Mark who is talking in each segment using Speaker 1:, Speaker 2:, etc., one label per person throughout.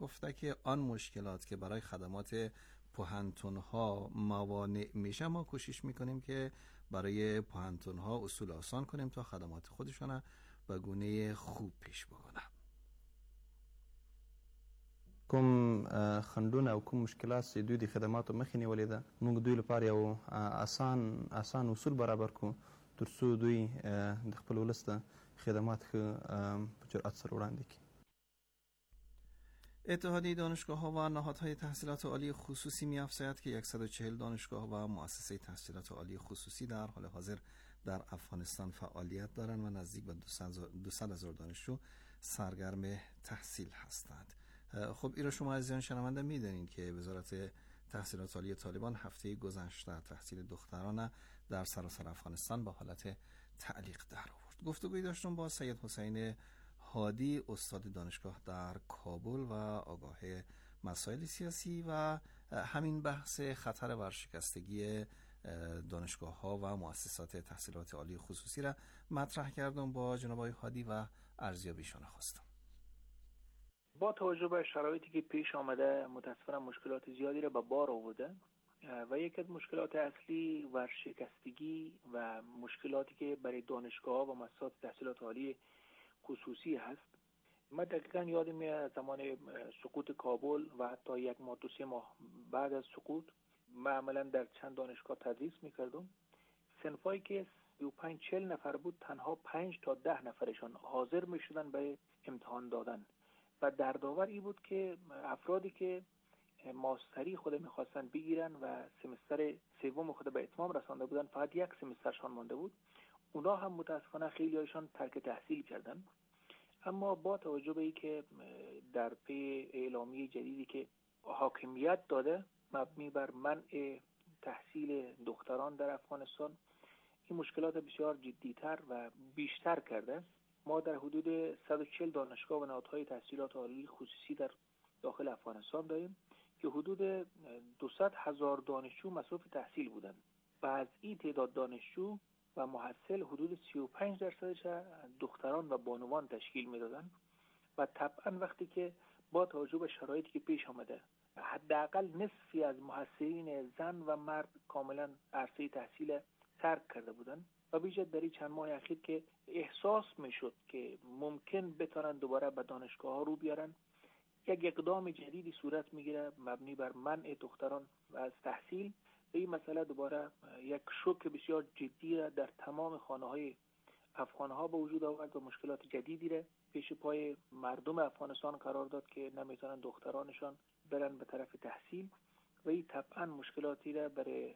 Speaker 1: پختک آن مشکلات که برای خدمات پوهنتون‌ها موانع میشه، ما کوشش میکنیم که برای پوهنتون‌ها اصول آسان کنیم تا خدمات خودشون به گونه خوب پیش بکنن.
Speaker 2: کوم خنډونه او کوم مشکلات چې دوی د خدماتو مخې نیولې ده، موږ دوی لپاره یو آسان اصول برابر کړو تر څو دوی د خپل ولس د خدمات په جرأت سره وړاندې کړي.
Speaker 1: اتحادیه دانشگاه‌ها و نهادهای تحصیلات عالی خصوصی می‌افزاید که 140 دانشگاه و مؤسسه تحصیلات عالی خصوصی در حال حاضر در افغانستان فعالیت دارند و نزدیک به 200,000 دانشجو سرگرم تحصیل هستند. خب این را شما عزیزان شنونده می‌دانید که وزارت تحصیلات عالی طالبان هفته گذشته تحصیل دختران در سراسر افغانستان به حالت تعلیق در آورد. گفتگویی داشتم با سید حسین هادی، استاد دانشگاه در کابل و آگاه مسائل سیاسی، و همین بحث خطر ورشکستگی دانشگاه‌ها و مؤسسات تحصیلات عالی خصوصی را مطرح کردم با جناب آقای هادی و ارزیابیشون خواستم.
Speaker 3: با توجه به شرایطی که پیش آمده متاسفانه مشکلات زیادی را به بار آورده و یکی از مشکلات اصلی ورشکستگی و مشکلاتی که برای دانشگاه‌ها و مؤسسات تحصیلات عالی خصوصی هست. من دقیقا یادم میاد زمان سقوط کابل و حتی 1 ماه 2 ماه بعد از سقوط من عملا در چند دانشگاه تدریس میکردم. صنفایی که 35-40 نفر بود تنها 5 تا 10 نفرشان حاضر میشدن برای امتحان دادن و دردآور این بود که افرادی که ماستری خود میخواستن بگیرن و سمستر سوم خود به اتمام رسانده بودن فقط 1 سمسترشان مانده بود، اونا هم متاسفانه خیلی هایشان ترک تحصیل کردن. اما با توجه به اینکه در پی اعلامیه جدیدی که حاکمیت داده مبنی بر منع تحصیل دختران در افغانستان، این مشکلات بسیار جدیتر و بیشتر کرده. ما در حدود 140 دانشگاه و نهادهای تحصیلات عالی خصوصی در داخل افغانستان داریم که حدود 200,000 دانشجو مصروف تحصیل بودند و از این تعداد دانشجو و محصل حدود 35% دختران و بانوان تشکیل میدادن و طبعا وقتی که با توجه به شرایطی که پیش آمده حداقل نصفی از محصلین زن و مرد کاملا عرصه تحصیل ترک کرده بودن و بیشتر در این چند ماه اخیر که احساس میشد که ممکن بتونن دوباره به دانشگاه ها رو بیارن، یک اقدام جدیدی صورت میگیره مبنی بر منع دختران و از تحصیل. این مسئله دوباره یک شوک بسیار جدی را در تمام خانه‌های افغان‌ها به وجود آورد و مشکلات جدیدی را پیش پای مردم افغانستان قرار داد که نمیتونن دخترانشان برن به طرف تحصیل و این طبعا مشکلاتی را برای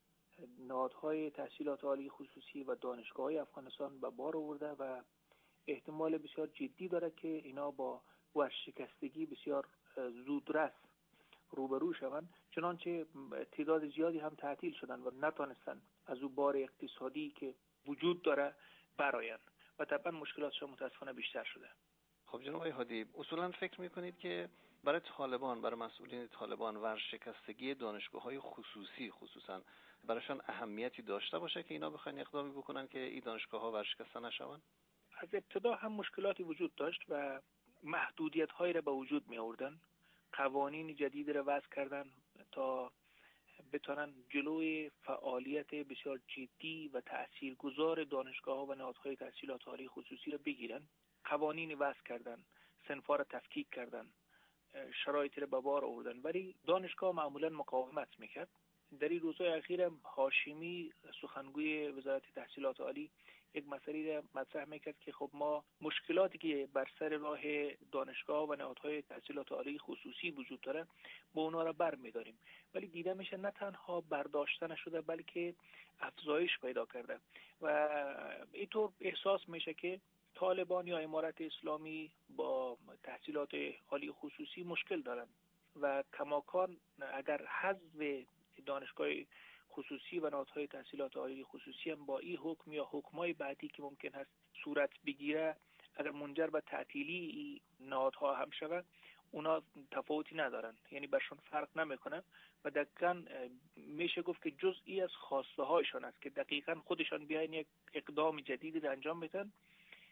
Speaker 3: نهادهای تحصیلات عالی خصوصی و دانشگاه‌های افغانستان به بار آورده و احتمال بسیار جدی داره که اینا با ورشکستگی بسیار زودرس روبرو شوند، چنانچه تعداد زیادی هم تعطیل شدن و نتونستن از اون بار اقتصادی که وجود داره برآیند و طبعا مشکلاتشون متاسفانه بیشتر شده.
Speaker 1: خب جناب آقای هادی، اصولا فکر میکنید که برای طالبان، برای مسئولین طالبان ورشکستگی دانشگاه‌های خصوصی خصوصا برایشان اهمیتی داشته باشه که اینا بخواین اقدامی بکنن که این دانشگاه‌ها ورشکسته نشوند؟
Speaker 3: از ابتدا هم مشکلاتی وجود داشت و محدودیت‌هایی را به وجود می آوردن، قوانین جدید را وضع کردن تا بتونن جلوی فعالیت بسیار جدی و تاثیرگذار دانشگاه‌ها و نهادهای تحصیلات عالی خصوصی را بگیرن. قوانین وضع کردن، صنف‌ها را تفکیک کردن، شرایطی را به بار آوردن، ولی دانشگاه معمولا مقاومت میکرد. در این روزهای اخیر هاشمی سخنگوی وزارت تحصیلات عالی یک مسئله را مطرح میکرد که خب ما مشکلاتی که بر سر راه دانشگاه و نهادهای تحصیلات عالی خصوصی وجود داره با اونا را برمی‌داریم، ولی دیده میشه نه تنها برداشته نشده بلکه افزایش پیدا کرده و اینطور احساس میشه که طالبان یا امارت اسلامی با تحصیلات عالی خصوصی مشکل دارن و کماکان اگر حذف دانشگاه خصوصی و نهادهای تحصیلات عالی خصوصی هم با این حکم یا حکمای بعدی که ممکن هست صورت بگیره اگر منجر به تعطیلی نهادها هم شود، اونا تفاوتی ندارن، یعنی برشون فرق نمیکنه و دقیقاً میشه گفت که جزئی از خواسته هایشان است که دقیقاً خودشان بیاین یک اقدام جدیدی را انجام بدن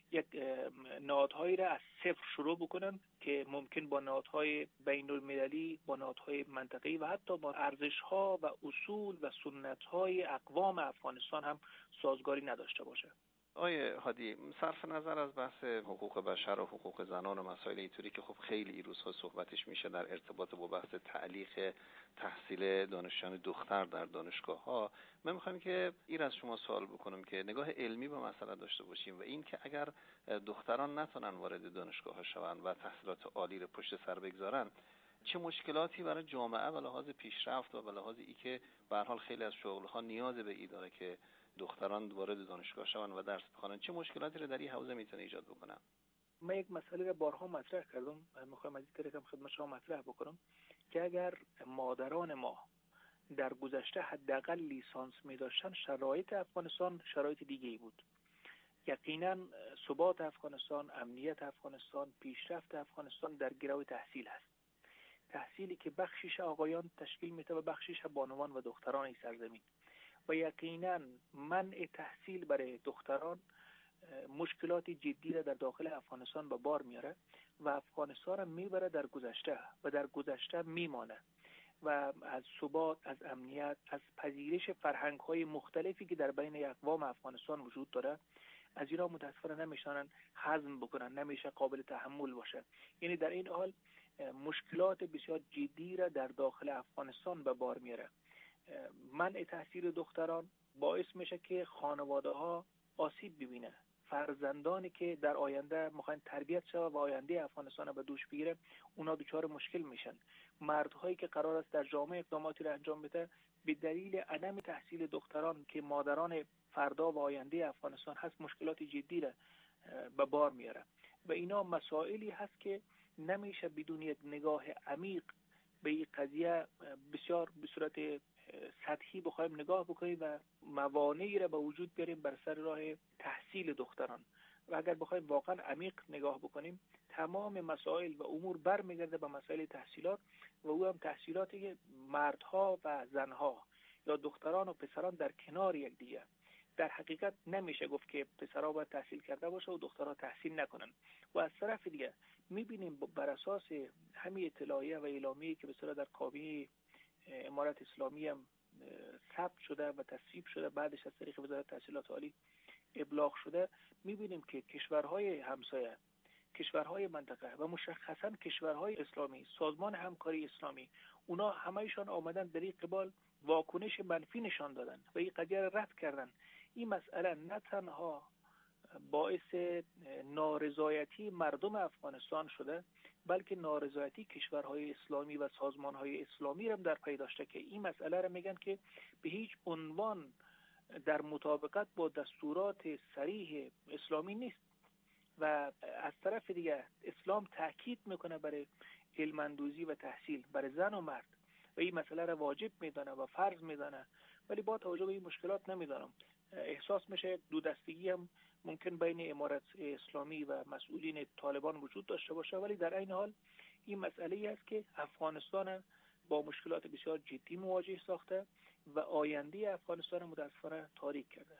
Speaker 3: یک نهادهایی را از صفر شروع بکنن که ممکن با نهادهای بین المللی، با نهادهای منطقه‌ای و حتی با ارزش‌ها و اصول و سنت‌های اقوام افغانستان هم سازگاری نداشته باشه.
Speaker 1: آیه هادی، صرف نظر از بحث حقوق بشر و حقوق زنان و مسائل اینطوری که خب خیلی این روزها صحبتش میشه در ارتباط با بحث تعلیق تحصیل دانشجویان دختر در دانشگاه‌ها، من می‌خوام که این از شما سوال بکنم که نگاه علمی به مسئله داشته باشیم و این که اگر دختران نتونن وارد دانشگاه‌ها شوند و تحصیلات عالی رو پشت سر بگذارن، چه مشکلاتی برای جامعه به لحاظ پیشرفت و به لحاظ ای که به هر حال خیلی از شغل‌ها نیاز به این داره که دختران وارد دانشگاه شوند و درس بخوانند، چه مشکلاتی رو در این حوزه میتونه ایجاد بکنه؟
Speaker 3: من یک مسئله رو بارها مطرح کردم، میخوام از این طریق هم خدمت شما مطرح بکنم که اگر مادران ما در گذشته حداقل لیسانس می داشتن، شرایط افغانستان شرایط دیگه ای بود. یقینا ثبات افغانستان، امنیت افغانستان، پیشرفت افغانستان در گرو تحصیل است. تحصیلی که بخشیش آقایان تشکیل میده و بخشیش بانوان و دختران این سرزمین. و یقینا منع تحصیل برای دختران مشکلات جدی را در داخل افغانستان به بار میاره و افغانستان را میبره در گذشته و در گذشته میمانه و از ثبات، از امنیت، از پذیرش فرهنگ‌های مختلفی که در بین اقوام افغانستان وجود داره، از اینا متاسفانه نمیشنن هضم بکنن، نمیشه قابل تحمل باشه. یعنی در این حال مشکلات بسیار جدی را در داخل افغانستان به بار میاره. منع تحصیل دختران باعث میشه که خانواده ها آسیب ببینه. فرزندانی که در آینده میخوان تربیت شوه و آینده افغانستان به دوش بگیره، اونا دچار مشکل میشن. مردهایی که قرار است در جامعه اقداماتی را انجام بده، به دلیل عدم تحصیل دختران که مادران فردا و آینده افغانستان هست، مشکلات جدی را به بار میاره و اینا مسائلی هست که نمیشه بدون یک نگاه عمیق به این قضیه بسیار به صورت سطحی بخوایم نگاه بکنیم و موانعی را به وجود بیاریم بر سر راه تحصیل دختران. و اگر بخوایم واقعا عمیق نگاه بکنیم، تمام مسائل و امور برمیگرده به مسائل تحصیلات و او هم تحصیلاتی که مردها و زنها یا دختران و پسران در کنار یک دیگه. در حقیقت نمیشه گفت که پسرها باید تحصیل کرده باشه و دخترها تحصیل نکنن. و از طرف دیگه میبینیم بر اساس همین اطلاعیه و اعلامیه‌ای که به صورت در کابینه امارت اسلامی هم ثبت شده و تصویب شده، بعدش از طریق وزارت تحصیلات عالی ابلاغ شده، میبینیم که کشورهای همسایه، کشورهای منطقه و مشخصا کشورهای اسلامی، سازمان همکاری اسلامی، اونا همه‌شان آمدن در این قبال واکنش منفی نشان دادن و این قضیه را رد کردن. این مسئله نه تنها باعث نارضایتی مردم افغانستان شده، بلکه نارضایتی کشورهای اسلامی و سازمانهای اسلامی هم در پی داشته که این مسئله را میگن که به هیچ عنوان در مطابقت با دستورات صریح اسلامی نیست. و از طرف دیگه اسلام تاکید میکنه برای علم اندوزی و تحصیل برای زن و مرد و این مسئله را واجب میدانه و فرض میدانه، ولی با توجه به این مشکلات نمیدانم احساس میشه دو دستگی هم ممکن بین امارت اسلامی و مسئولین طالبان وجود داشته باشه، ولی در این حال این مسئله است که افغانستان با مشکلات بسیار جدی مواجه ساخته و آینده افغانستان متأسفانه تاریک کرده.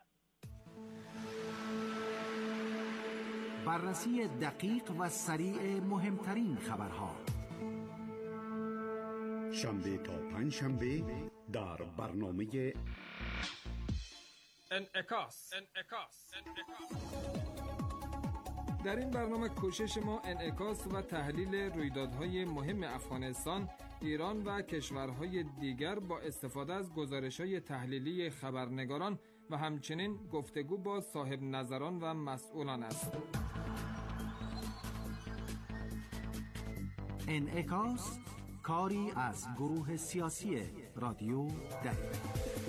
Speaker 4: بررسی دقیق و سریع مهمترین خبرها
Speaker 5: شنبه تا پنجشنبه در برنامه
Speaker 6: انعکاس. در این برنامه کوشش ما انعکاس و تحلیل رویدادهای مهم افغانستان، ایران و کشورهای دیگر با استفاده از گزارش‌های تحلیلی خبرنگاران و همچنین گفتگو با صاحب نظران و مسئولان است.
Speaker 4: انعکاس، کاری از گروه سیاسی رادیو دری.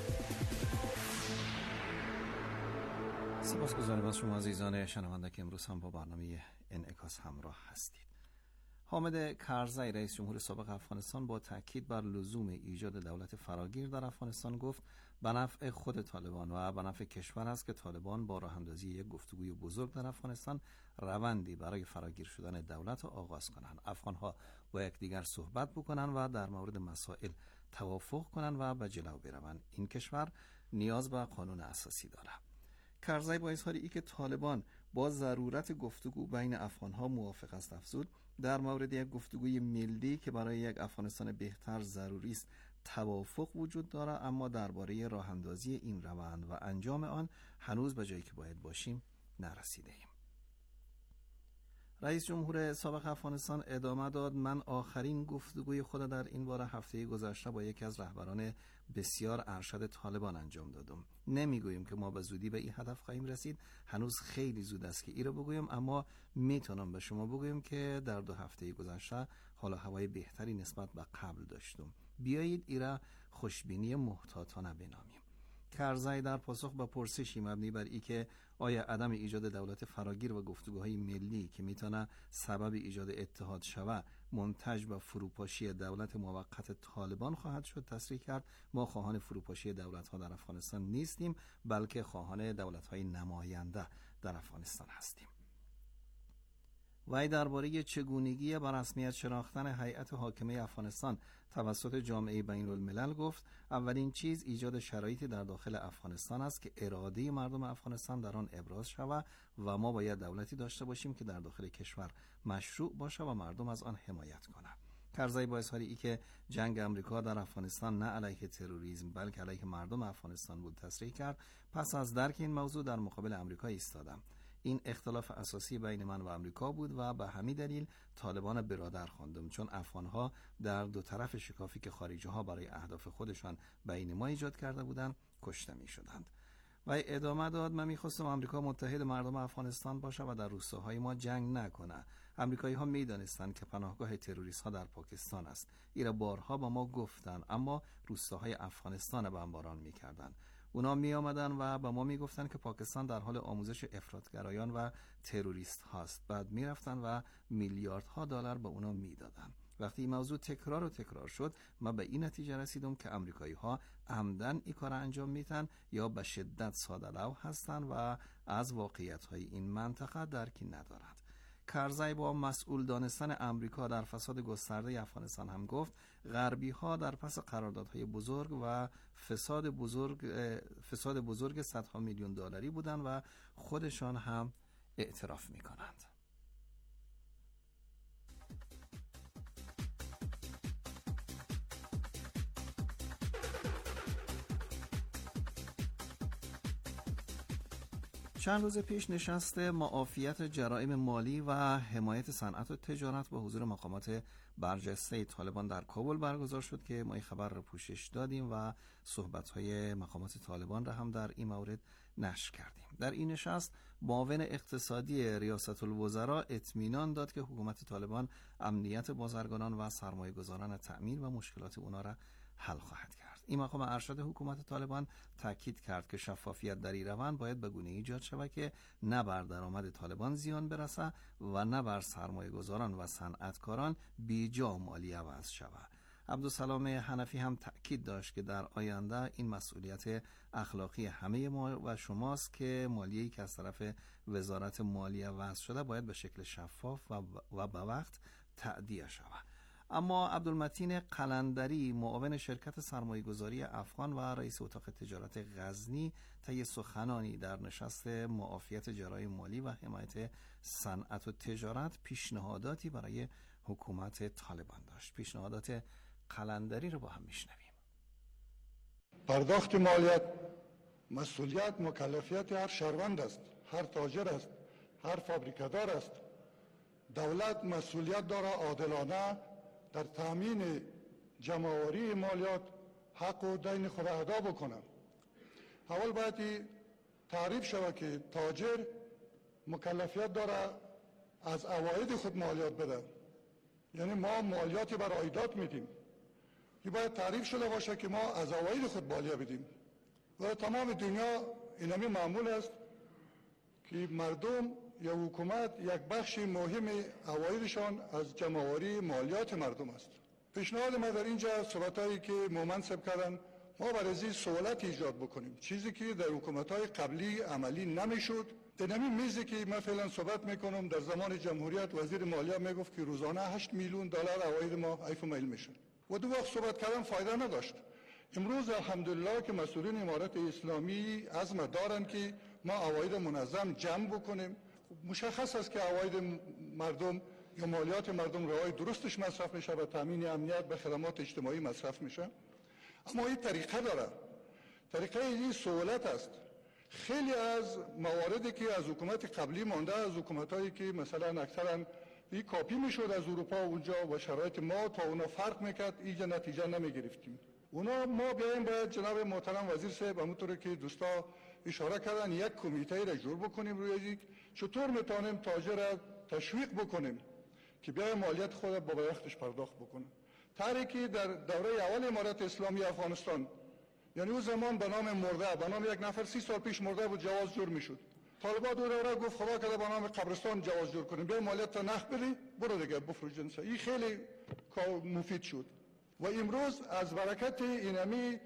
Speaker 1: سپاسگزارم از شما عزیزان شنونده که امروز هم با برنامه انعکاس همراه هستید. حامد کرزی رئیس جمهور سابق افغانستان با تاکید بر لزوم ایجاد دولت فراگیر در افغانستان گفت به نفع خود طالبان و به نفع کشور است که طالبان با راه اندازی یک گفتگوی بزرگ در افغانستان روندی برای فراگیر شدن دولت را آغاز کنند. افغانها با یکدیگر صحبت بکنند و در مورد مسائل توافق کنند و به جلو بروند. این کشور نیاز به قانون اساسی دارد. کرزی با اظهار ای که طالبان با ضرورت گفتگو بین افغان‌ها موافق است افزود در مورد یک گفتگوی ملی که برای یک افغانستان بهتر ضروری است توافق وجود دارد، اما درباره راه اندازی این روند و انجام آن هنوز به جایی که باید باشیم نرسیده ایم. رئیس جمهور سابق افغانستان ادامه داد: من آخرین گفتگوی خود در این باره هفته گذشته با یکی از رهبران بسیار ارشد طالبان انجام دادم. نمیگویم که ما به زودی به این هدف خواهیم رسید، هنوز خیلی زود است که ای را بگویم، اما میتونم به شما بگویم که در 2 هفته گذشته حال و هوای بهتری نسبت به قبل داشتم. بیایید ای را خوشبینی محتاطانه بنامیم. کرزی در پاسخ به پرسشی مبنی بر ای که آیا عدم ایجاد دولت فراگیر و گفتگوهای ملی که میتونه سبب ایجاد اتحاد شود منتج به فروپاشی دولت موقت طالبان خواهد شد، تصریح کرد: ما خواهان فروپاشی دولت‌ها در افغانستان نیستیم، بلکه خواهان دولت‌های نماینده در افغانستان هستیم. وی درباره چگونگی به رسمیت شناختن هیئت حاکمه افغانستان توسط جامعه بین الملل گفت: اولین چیز ایجاد شرایطی در داخل افغانستان است که اراده مردم افغانستان در آن ابراز شود و ما باید دولتی داشته باشیم که در داخل کشور مشروع باشه و مردم از آن حمایت کنند. کرزی با اظهار ای که جنگ امریکا در افغانستان نه علیه تروریسم بلکه علیه مردم افغانستان بود تصریح کرد: پس از درک این موضوع در مقابل امریکا ایستادم. این اختلاف اساسی بین من و امریکا بود و به همین دلیل طالبان برادر خواندم، چون افغانها در 2 طرف شکافی که خارجی ها برای اهداف خودشان بین ما ایجاد کرده بودند کشته می شدند. و ادامه داد: من میخواستم آمریکا متحد مردم افغانستان باشه و در روستاهای ما جنگ نکنه. امریکایی ها میدانستند که پناهگاه تروریست ها در پاکستان است. ایرا بارها با ما گفتند، اما روستاهای افغانستان بمباران میکردند. اونا می آمدن و با ما می گفتن که پاکستان در حال آموزش افراطگرایان و تروریست هاست. بعد می رفتن و میلیاردها دلار به اونا می دادن. وقتی این موضوع تکرار شد، ما به این نتیجه رسیدم که امریکایی ها عمدن این کار انجام میدن یا به شدت ساده لو هستن و از واقعیت های این منطقه درکی ندارند. کرزی با مسئول دانستن امریکا در فساد گسترده افغانستان هم گفت: غربی ها در پس قراردادهای بزرگ و فساد بزرگ صدها میلیون دلاری بودند و خودشان هم اعتراف می کنند. چند روز پیش نشست معافیت جرائم مالی و حمایت صنعت و تجارت با حضور مقامات برجسته طالبان در کابل برگزار شد که ما این خبر را پوشش دادیم و صحبت‌های مقامات طالبان را هم در این مورد نشر کردیم. در این نشست معاون اقتصادی ریاست الوزراء اطمینان داد که حکومت طالبان امنیت بازرگانان و سرمایه‌گذاران تأمین و مشکلات اونا را حل خواهد کرد. این مقام ارشد حکومت طالبان تاکید کرد که شفافیت در این روند باید به گونه ایجاد شود که نه بر درآمد طالبان زیان برسه و نه بر سرمایه‌گذاران و صنعتکاران بیجا مالی عوض شود. عبدالسلام حنفی هم تاکید داشت که در آینده این مسئولیت اخلاقی همه ما و شماست که مالیه‌ای که از طرف وزارت مالیه وضع شده باید به شکل شفاف و به وقت تأدیه شود. اما عبدالمتین قلندری معاون شرکت سرمایه‌گذاری افغان و رئیس اتاق تجارت غزنی طی سخنانی در نشست معافیت جرائم مالی و حمایت صنعت و تجارت پیشنهاداتی برای حکومت طالبان داشت. پیشنهادات قلندری رو با هم میشنویم.
Speaker 7: پرداخت مالیات مسئولیت مکلفیت هر شهروند است، هر تاجر است، هر فابریکادار است. دولت مسئولیت داره عادلانه در تامین جمع‌آوری مالیات حق و دین خود ادا بکنه. اول باید تعریف شود که تاجر مکلفیت داره از عواید خود مالیات بده، یعنی ما مالیاتی بر عایدات میدیم. این باید تعریف شده باشه که ما از عواید خود مالیه بدیم و تمام دنیا اینمی معمول است که مردم یا حکومت یک بخش مهم عوایدشان از جمع‌آوری مالیات مردم است. پیشنهاد ما در اینجا صحبتایی که منصب کردن، ما برای این سهولت ایجاد بکنیم، چیزی که در حکومت‌های قبلی عملی نمیشد. در همین میزی که من فعلا صحبت میکنم، در زمان جمهوریت وزیر مالیه میگفت که روزانه 8 میلیون دلار عواید ما حیف و میل میشه و دو وقت صحبت کردن فایده نداشت. امروز الحمدلله که مسئولین امارت اسلامی عزم دارن که ما عواید منظم جمع بکنیم مشخص است که عواید مردم یا مالیات مردم رای درستش مصرف میشه و تامین امنیت به خدمات اجتماعی مصرف میشه، اما این طریقه داره. طریقه این سهولت است. خیلی از مواردی که از حکومت قبلی مانده، از حکومتایی که مثلا اکثرا این کاپی میشد از اروپا اونجا و شرایط ما تا اونا فرق میکرد، اینجا نتیجه نمیگرفتیم. اونا ما بیایم باید جناب محترم وزیر صاحب همونطوری که دوستا اشاره کردن یک کمیته را جور بکنیم روی یک چطور میتونیم تاجر را تشویق بکنیم که بیای مالیات خود با وقتش پرداخت بکنه. طریقی در دوره اول امارت اسلامی افغانستان، یعنی اون زمان به نام مرده، به نام یک نفر 30 سال پیش مرده بود جواز جور میشد. طالبان دوره گفت خدا کرده به نام قبرستان جواز جور کنیم، بیا مالیات نخ بدی برو دیگه بفروش جنسه. این خیلی مفید شد و امروز از برکت اینمی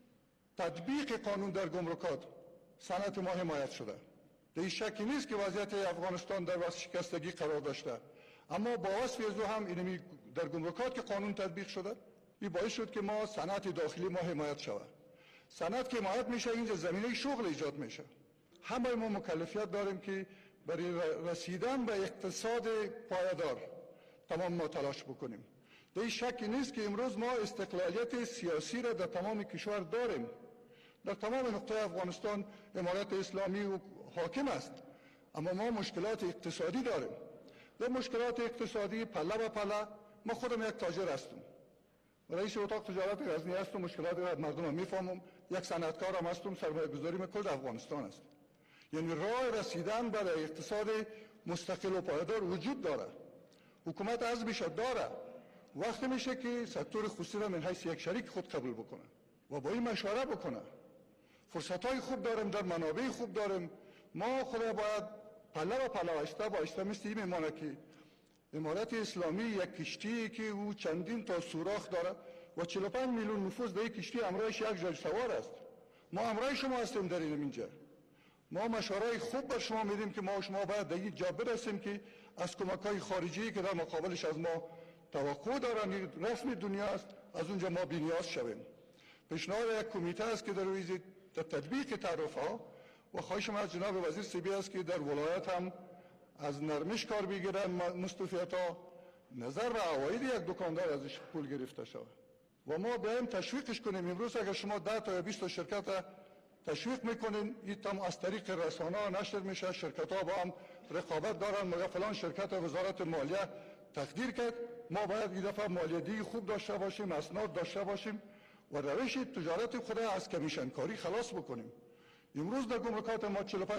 Speaker 7: تطبیق قانون در گمرکات صنعت ما حمایت شده. در شکی نیست که وضعیت افغانستان در وضع شکستگی قرار داشته، اما با وصف ازو هم اینمی در گمرکات که قانون تطبیق شده، این باعث شد که ما صنعت داخلی ما حمایت شود. صنعت که حمایت میشه اینجا زمینه شغل ایجاد میشه. همه ما مکلفیت داریم که برای رسیدن به اقتصاد پایدار تمام ما تلاش بکنیم. در شکی نیست که امروز ما استقلالیت سیاسی را در تمام کشور داریم. در تمام نقطه افغانستان امارت اسلامی حاکم است، اما ما مشکلات اقتصادی داریم. در مشکلات اقتصادی پله به پله ما خودم یک تاجر هستم، رئیس اتاق تجارت غزنی هستم، مشکلات مردم میفهمم، یک صنعتکار هم هستم، سرمایه گذاری کل افغانستان است. یعنی راه رسیدن به اقتصاد مستقل و پایدار وجود داره. حکومت عزمش داره. وقت میشه که سکتور خصوصی را من حیث یک شریک خود قبول بکنه و با این مشوره بکنه. فرصت‌های خوب داریم، در منابع خوب داریم. ما خود باید پله و پله آهسته مثل این میمانه که امارت اسلامی یک کشتی که او چندین تا سوراخ داره و 45 میلیون نفوس در یک کشتی همراهش یک جای سوار است. ما همراه شما هستیم در اینجا. ما مشورای خوب بر شما میدیم که ما و شما باید در این جا برسیم که از کمک‌های خارجی که در مقابلش از ما توقع دارن رسمی دنیا است، از اونجا ما بی‌نیاز شویم. پیشنهاد یک کمیته است که در روی تطبیق تعرف‌ها و خواهش من از جناب وزیر سیبی است که در ولایت هم از نرمش کار بگیرن مستوفیت‌ها، نظر به عواید یک دکاندار ازش پول گرفته شود و ما بیایم تشویقش کنیم. امروز اگر شما 10 تا یا 20 تا شرکت تشویق میکنین، این تام از طریق رسانه‌ها نشر میشه، شرکت‌ها با هم رقابت دارن، مگه فلان شرکت وزارت مالیه تقدیر کرد. ما باید این دفعه مالیاتی خوب داشته باشیم، اسناد داشته باشیم و روش تجارت خود از کمیشن کاری خلاص بکنیم. امروز در گمرکات ما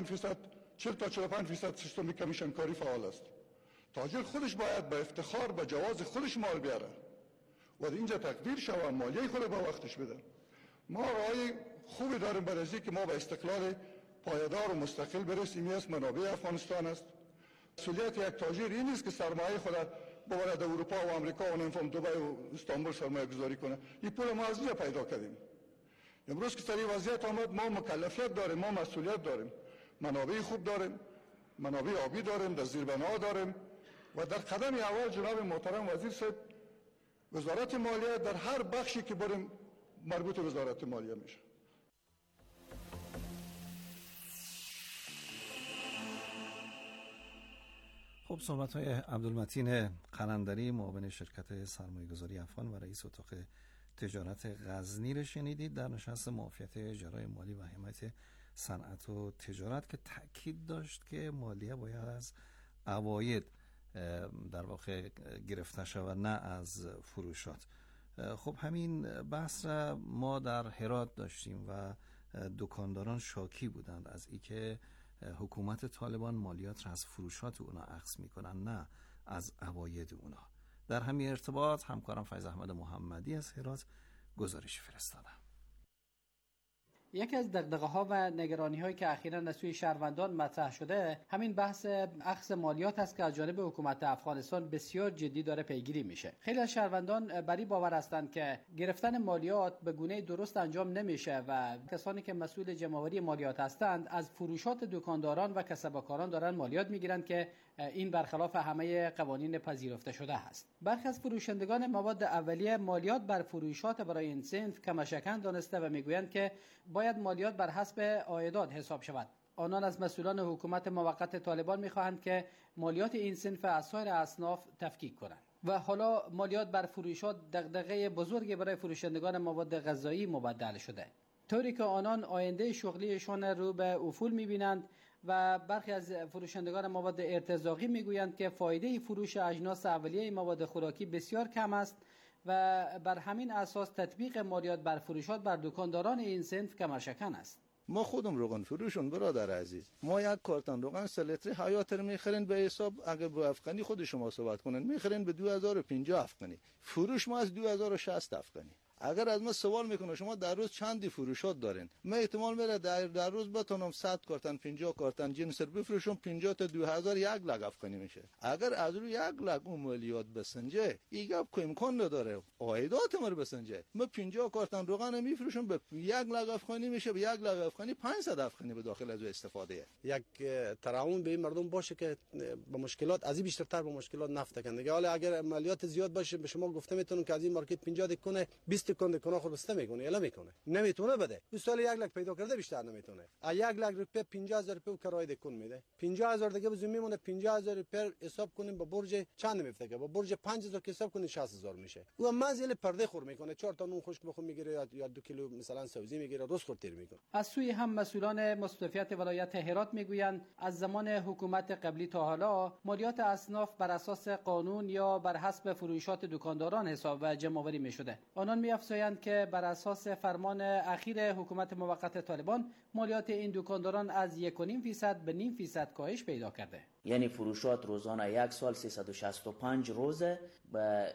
Speaker 7: 40 تا 45% سیستم کمیشن کاری فعال است. تاجر خودش باید به افتخار به جواز خودش مال بیاره و اینجا تقدیر شود، مالیه خود به وقتش بده. ما راه خوبی داریم برای که ما به استقلال پایدار و مستقل برسیم. از منابع افغانستان است. مسئولیت یک تاجر این نیست که سرمایه خود ببره در اروپا و آمریکا و نمی‌فهم دبی و استانبول سرمایه گذاری کنه. این پول ما از اینجا پیدا کردیم. امروز که سری وضعیت آمد، ما مکلفیت داریم، ما مسئولیت داریم. منابع خوب داریم، منابع آبی داریم، در زیربناها داریم و در قدم اول جناب محترم وزیر صاحب وزارت مالیه در هر بخشی که بریم مربوط وزارت مالیه میشه.
Speaker 1: خب صحبت‌های عبدالمتین قلندری، معاون شرکت سرمایه‌گذاری افغان و رئیس اتاق تجارت غزنی رو شنیدید در نشست معافیت اجرای مالی و حمایت صنعت و تجارت که تاکید داشت که مالیه باید از عواید در واقع گرفته شود نه از فروشات. خب همین بحث را ما در هرات داشتیم و دکانداران شاکی بودند از اینکه حکومت طالبان مالیات را از فروشات اونا اخذ میکنن نه از عواید اونا. در همین ارتباط همکارم فیض احمد محمدی از هرات گزارش فرستادم.
Speaker 8: یکی از دغدغه‌ها و نگرانی‌هایی که اخیراً از سوی شهروندان مطرح شده همین بحث اخذ مالیات است که از جانب حکومت افغانستان بسیار جدی داره پیگیری میشه. خیلی از شهروندان بر این باور هستند که گرفتن مالیات به گونه درست انجام نمیشه و کسانی که مسئول جمع‌آوری مالیات هستند از فروشات دکانداران و کسب‌وکاران دارن مالیات میگیرند که این برخلاف همه قوانین پذیرفته شده است. برخی از فروشندگان مواد اولیه مالیات بر فروشات برای این صنف کماشکن دانسته و میگویند که باید مالیات بر حسب عایدات حساب شود. آنان از مسئولان حکومت موقت طالبان می‌خواهند که مالیات این صنف از سایر اصناف تفکیک کنند. و حالا مالیات بر فروشات دغدغه بزرگی برای فروشندگان مواد غذایی مبدل شده، طوری که آنان آینده شغلیشان رو به افول می‌بینند و برخی از فروشندگان مواد ارتزاقی میگویند که فایده فروش اجناس اولیه مواد خوراکی بسیار کم است و بر همین اساس تطبیق مالیات بر فروشات بر دکانداران این صنف کمرشکن است.
Speaker 9: ما خودم روغن فروشون برادر عزیز، ما یک کارتن روغن 3 لیتر حیات رو میخرین به حساب، اگه به افغانی خود شما صحبت کنن میخرین به 2050 افغانی، فروش ما از 2060 افغانی. اگر از ما سوال میکنه شما در روز چندی فروشات دارین، من احتمال میره در روز بتونم 100 کارتن 50 کارتن جنس بفروشم، 50 تا 2000 1 لک افغانی میشه. اگر از روی 1 لک اون مالیات بسنجه این گپ که امکان نداره عایدات ما رو بسنجه. من 50 کارتن روغن میفروشم به 1 لک افغانی میشه، به 1 لک افغانی 500 افغانی به داخل از استفاده.
Speaker 10: یک تعاون به مردم باشه که با مشکلات از بیشتر با مشکلات نفت کنه دیگه. حالا اگر مالیات زیاد باشه به شما گفته میتونم که از این مارکت 50 کنه 20 کنه خود بسته میکنه یا نمیکنه، نمیتونه بده. این سال 1 لک پیدا کرده بیشتر نمیتونه. از 1 لک روپیه 50000 روپیه کرایه دکون میده، 50000 دیگه بزن میمونه. 50000 روپیه حساب کنیم با برج چند میفته که با برج 5000 که حساب کنید 60000 میشه. او منزل پرده خور میکنه، 4 تا نون خشک بخور میگیره یا 2 کیلو مثلا سبزی میگیره، روز خورد تیر میکنه.
Speaker 8: از سوی هم مسئولان مستوفیت ولایت هرات میگویند از زمان حکومت قبلی تا حالا مالیات اصناف بر اساس قانون یا بر حسب فروشات دکانداران حساب و جمع آوری میشده. آنان میافزایند که بر اساس فرمان اخیر حکومت موقت طالبان مالیات این دکانداران از 1.5% به 0.5% کاهش پیدا کرده.
Speaker 11: یعنی فروشات روزانه یک سال 365 روزه، به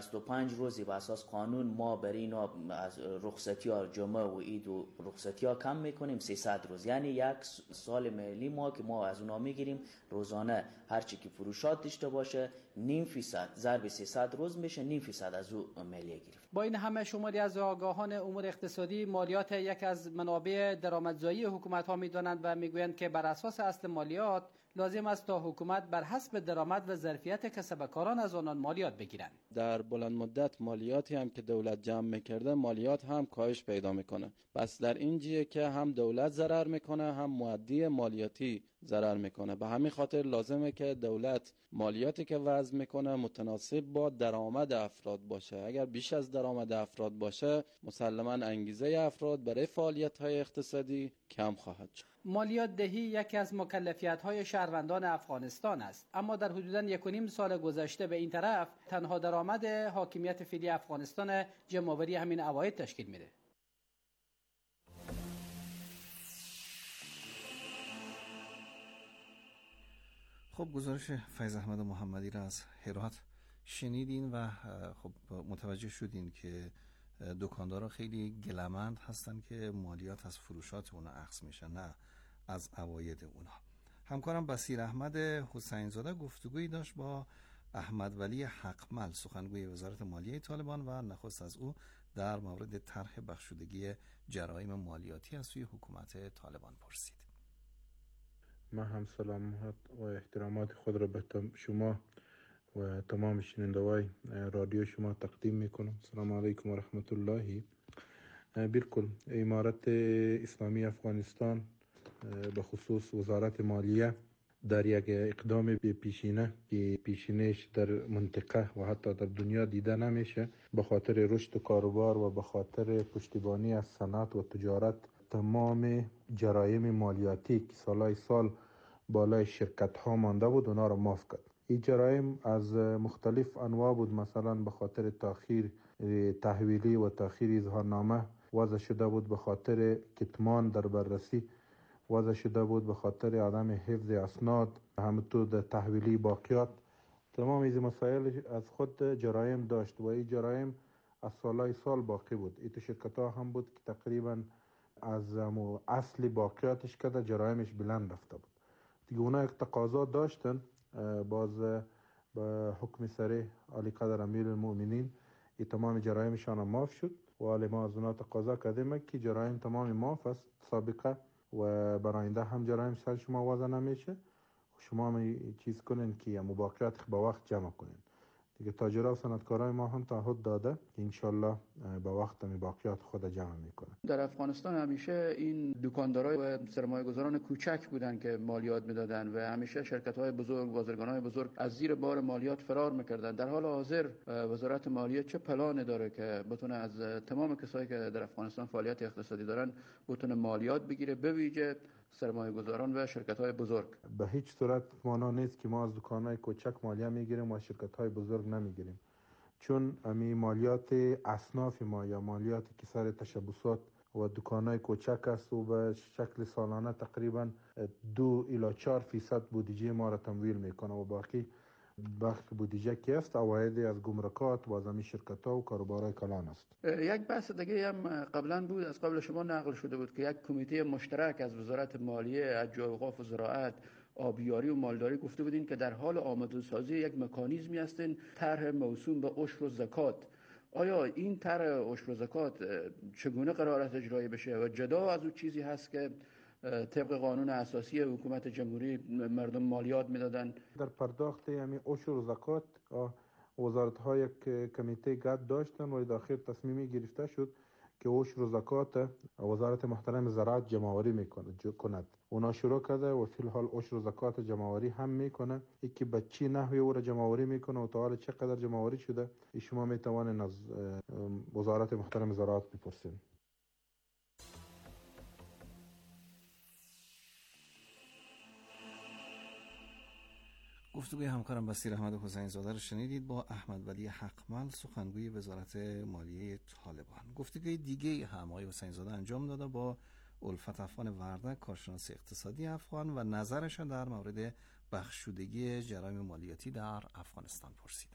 Speaker 11: 65 روزی به اساس قانون ما بر اینا از رخصتی ها جمعه و عید و رخصتی ها کم میکنیم 300 روز. یعنی یک سال مالی ما که ما از اونا میگیریم روزانه هرچی که فروشات داشته باشه 0.5% ضرب 300 روز میشه 0.5% از او مالیه گیریم.
Speaker 8: با این همه شماری از آگاهان امور اقتصادی مالیات یک از منابع درآمدزایی حکومت ها میدانند و میگویند که بر اساس اصل مالیات لازم است تا حکومت بر حسب درآمد و ظرفیت کسبکاران از آنان مالیات بگیرند.
Speaker 12: در بلند مدت مالیاتی هم که دولت جمع میکرده مالیات هم کاهش پیدا میکنه. پس در این جیه که هم دولت ضرر میکنه هم مؤدی مالیاتی ضرر میکنه. به همین خاطر لازمه که دولت مالیاتی که وضع میکنه متناسب با درآمد افراد باشه. اگر بیش از درآمد افراد باشه مسلماً انگیزه افراد برای فعالیت‌های اقتصادی کم خواهد شد.
Speaker 8: مالیات دهی یکی از مکلفیت‌های شهروندان افغانستان است، اما در حدوداً 1.5 سال گذشته به این طرف تنها درآمد حاکمیت فعلی افغانستان جمع‌آوری همین عواید تشکیل میده.
Speaker 1: خب گزارش فیض احمد محمدی را از هرات شنیدین و خب متوجه شدین که دکاندارا خیلی گلمند هستن که مالیات از فروشات اونا اخذ میشه نه از عواید اونا. همکارم بصیر احمد حسین زاده گفتگویی داشت با احمد ولی حقمل سخنگوی وزارت مالیه طالبان و نخست از او در مورد طرح بخشودگی جرایم مالیاتی از سوی حکومت طالبان پرسید.
Speaker 13: من هم سلامت و احترامات خود را به شما و تمام شنوندگان رادیو شما تقدیم میکنم. السلام علیکم و رحمت الله. بالکل امارت اسلامی افغانستان به خصوص وزارت مالیه در یک اقدام پیشینه که پیشینه‌اش در منطقه و حتی در دنیا دیده نمیشه، به خاطر رشد کاروبار و به خاطر پشتیبانی از صنعت و تجارت تمام جرایم مالیاتی که سالهای سال بالای شرکت ها مانده بود اونا را معاف کرد. این جرایم از مختلف انواع بود، مثلا به خاطر تاخیر تحویلی و تاخیر اظهارنامه وضع شده بود، به خاطر کتمان در بررسی وضع شده بود، به خاطر عدم حفظ اسناد، همینطور تحویلی باقیات. تمام این مسائل از خود جرایم داشت و این جرایم از سالهای سال باقی بود. این شرکت ها هم بود که تقریبا از اصل باقیاتش که جرایمش بلند رفته بود دیگه. اونا یک تقاضا داشتن، باز به حکم سری علی قدر امیر المؤمنین این تمام جرایمشان معاف شد و حالا ما از اونا تقاضا کردیم که جرایم تمام معاف است سابقه و براینده هم جرایم سر شما وضع نمیشه، شما هم چیز کنین که باقیات به وقت جمع کنین. دیگه تاجرها و صنعتکارای ما هم تعهد داده که انشالله به وقت باقیات خود جمع میکنه.
Speaker 8: در افغانستان همیشه این دکاندارای و سرمایه‌گذاران کوچک بودن که مالیات میدادن و همیشه شرکت‌های بزرگ، بازرگان‌های بزرگ از زیر بار مالیات فرار میکردن. در حال حاضر وزارت مالیه چه پلانی داره که بتونه از تمام کسایی که در افغانستان فعالیت اقتصادی دارن بتونه مالیات بگیره، به ویژه سرمایه‌گذاران و شرکت‌های بزرگ؟
Speaker 13: به هیچ صورت مانا نیست که ما از دکان‌های کوچک مالیه میگیریم و از شرکت‌های بزرگ نمیگیریم، چون امی مالیات اصناف ما یا مالیاتی که سر تشبسات و دکان‌های کوچک است و به شکل سالانه تقریبا 2 الی 4% بودجه ما را تمویل میکنه و باقی بخش بودجه که است عوایدی از گمرکات و از امی شرکت‌ها و کاروبارهای کلان است.
Speaker 8: یک بحث دیگه هم قبلا بود، از قبل شما نقل شده بود که یک کمیته مشترک از وزارت مالیه، اجرای اوقاف و زراعت، آبیاری و مالداری گفته بودین که در حال آماده‌سازی یک مکانیزمی هستین، طرح موسوم به عشر و زکات. آیا این طرح عشر و زکات چگونه قرار است اجرایی بشه و جدا از اون چیزی هست که طبق قانون اساسی حکومت جمهوری مردم مالیات میدادن؟
Speaker 13: در پرداخت همین عشر و زکات وزارت‌ها یک کمیته گرد داشتن و داخل تصمیمی گرفته شد که عشر و زکات وزارت محترم زراعت جمع‌آوری میکند. اونا شروع کرده و فی الحال عشر و زکات جمع‌آوری هم میکنه. یکی به چی نحوی او را جمع‌آوری میکنه و تا حالا چقدر جمع‌آوری شده شما میتوانید از وزارت محترم زراعت بپرسید.
Speaker 1: گفتگوی همکارم بصیر احمد حسین زاده رو شنیدید با احمد ولی حقمل، سخنگوی وزارت مالیه طالبان. گفتگوی دیگه هم آقای حسین زاده انجام داده با الفت افغان وردک، کارشناس اقتصادی افغان، و نظرش در مورد بخشودگی جرایم مالیاتی در افغانستان پرسیدم.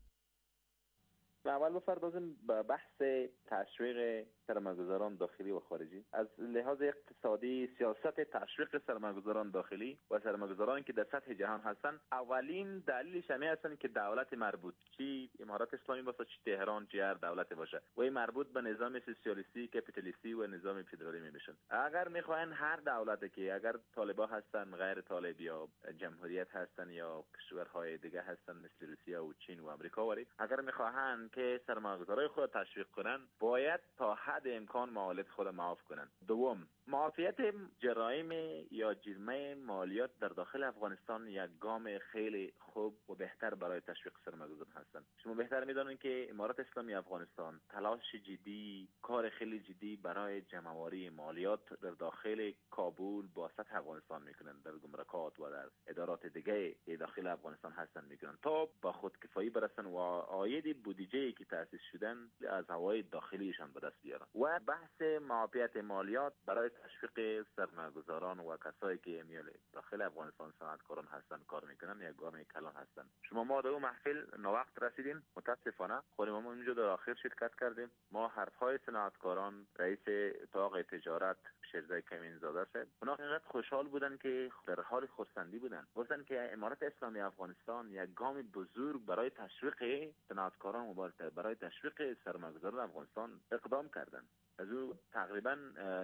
Speaker 14: اول بپردازیم به بحث تشویق سرمایه‌گذاران داخلی و خارجی. از لحاظ اقتصادی، سیاست تشویق سرمایه‌گذاران داخلی و سرمایه‌گذاران که در سطح جهان هستند، اولین دلیلش همین هستند که دولت مربوط، چی امارات اسلامی باشه، چی تهران، چی هر دولت باشه، و این مربوط به نظام سوسیالیستی، کپیتالیستی و نظام فدرالی میشن. اگر میخواین هر دولتی که اگر طالبا هستن، غیر طالب یا جمهوریت هستن یا کشورهای دیگه هستن مثل روسیه و چین و آمریکا وری، اگر میخواهند که سرمایه‌گذارای خود تشویق کنن، باید تا حد امکان مالیات خود معاف کنن. دوم، معافیت جرایم یا جرمه مالیات در داخل افغانستان یک گام خیلی خوب و بهتر برای تشویق سرمایه‌گذاران هستند. شما بهتر میدونید که امارات اسلامی افغانستان تلاش جدی، کار خیلی جدی برای جمع‌آوری مالیات در داخل کابل با سطح افغانستان میکنند، در گمرکات و در ادارات دیگه داخل افغانستان هستند میکنند تا با خودکفایی برسن و عاید بودجه‌ای که تأسیس شدن از عواید داخلیشان به دست بیارن. و بحث معافیت مالیات برای تشویق سرمایه‌گذاران و کسایی که میال داخل افغانستان صنعتکاران هستن کار میکنن یک گام کلان هستن. شما ما در اون محفل ناوقت رسیدیم، متاسفانه خود ما اینجا در آخر شرکت کردیم. ما حرفهای صنعتکاران، رئیس اتاق تجارت شیرزای کمین زاده شد، اونا اینقدر خوشحال بودن که در حال خرسندی بودن، گفتن که امارات اسلامی افغانستان یک گام بزرگ برای تشویق صنعتکاران و برای تشویق سرمایه‌گذاران افغانستان اقدام کردن. از او تقریبا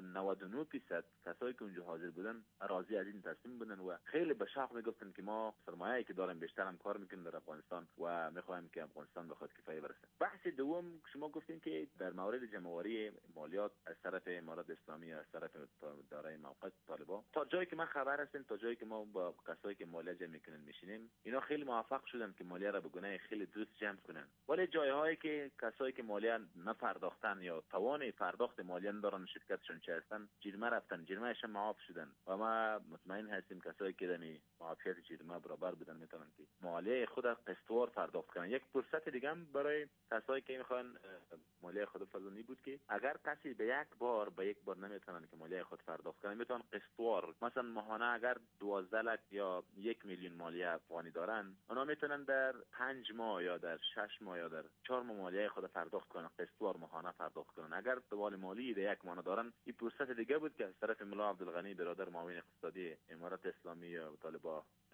Speaker 14: 99% کسایی که اونجا حاضر بودن راضی از این تصمیم بودن و خیلی به شوق میگفتن که ما سرمایه‌ای که داریم بیشتر هم کار میکنیم در افغانستان و میخوایم که افغانستان به خودکفایی برسه. بحث دوم، شما گفتین که در مورد جمع‌آوری مالیات از طرف امارات اسلامی، از طرف اداره موقت طالبان، تا جایی که من خبر هستم، تا جایی که ما با کسایی که مالیات جمع میکنن میشینیم، اینا خیلی موفق شدن که مالیات را به گونه خیلی درست جمع کنن. ولی جایهایی که کسایی که مالیات نپرداختن یا توان پرداخت مالیات دارن شرکتشون چه هستن، جریمه رفتن، جریمه‌اش معاف شدن و ما مطمئن هستیم کسایی که دمی معافیت جریمه برابر بودن میتونن که مالیات خود قسطوار پرداخت کنن. یک فرصت دیگه هم برای کسایی که میخوان مالیات خود فزونی بود که اگر کسی به یک بار نمیتونن که مالیات خود پرداخت کنن، میتونن قسطوار، مثلا ماهانه اگر 12 لک یا 1 میلیون مالیات افغانی دارن، اونا میتونن در 5 ماه یا در 6 ماه یا در 4 ماه مالیات خود پرداخت کنن، قسطوار ماهانه پرداخت کنن. اگر دوال مالی ده یک ماه دارن، این فرصت دیگه بود که از طرف ملا عبدالغنی برادر معاون اقتصادی امارات اسلامی و طالبان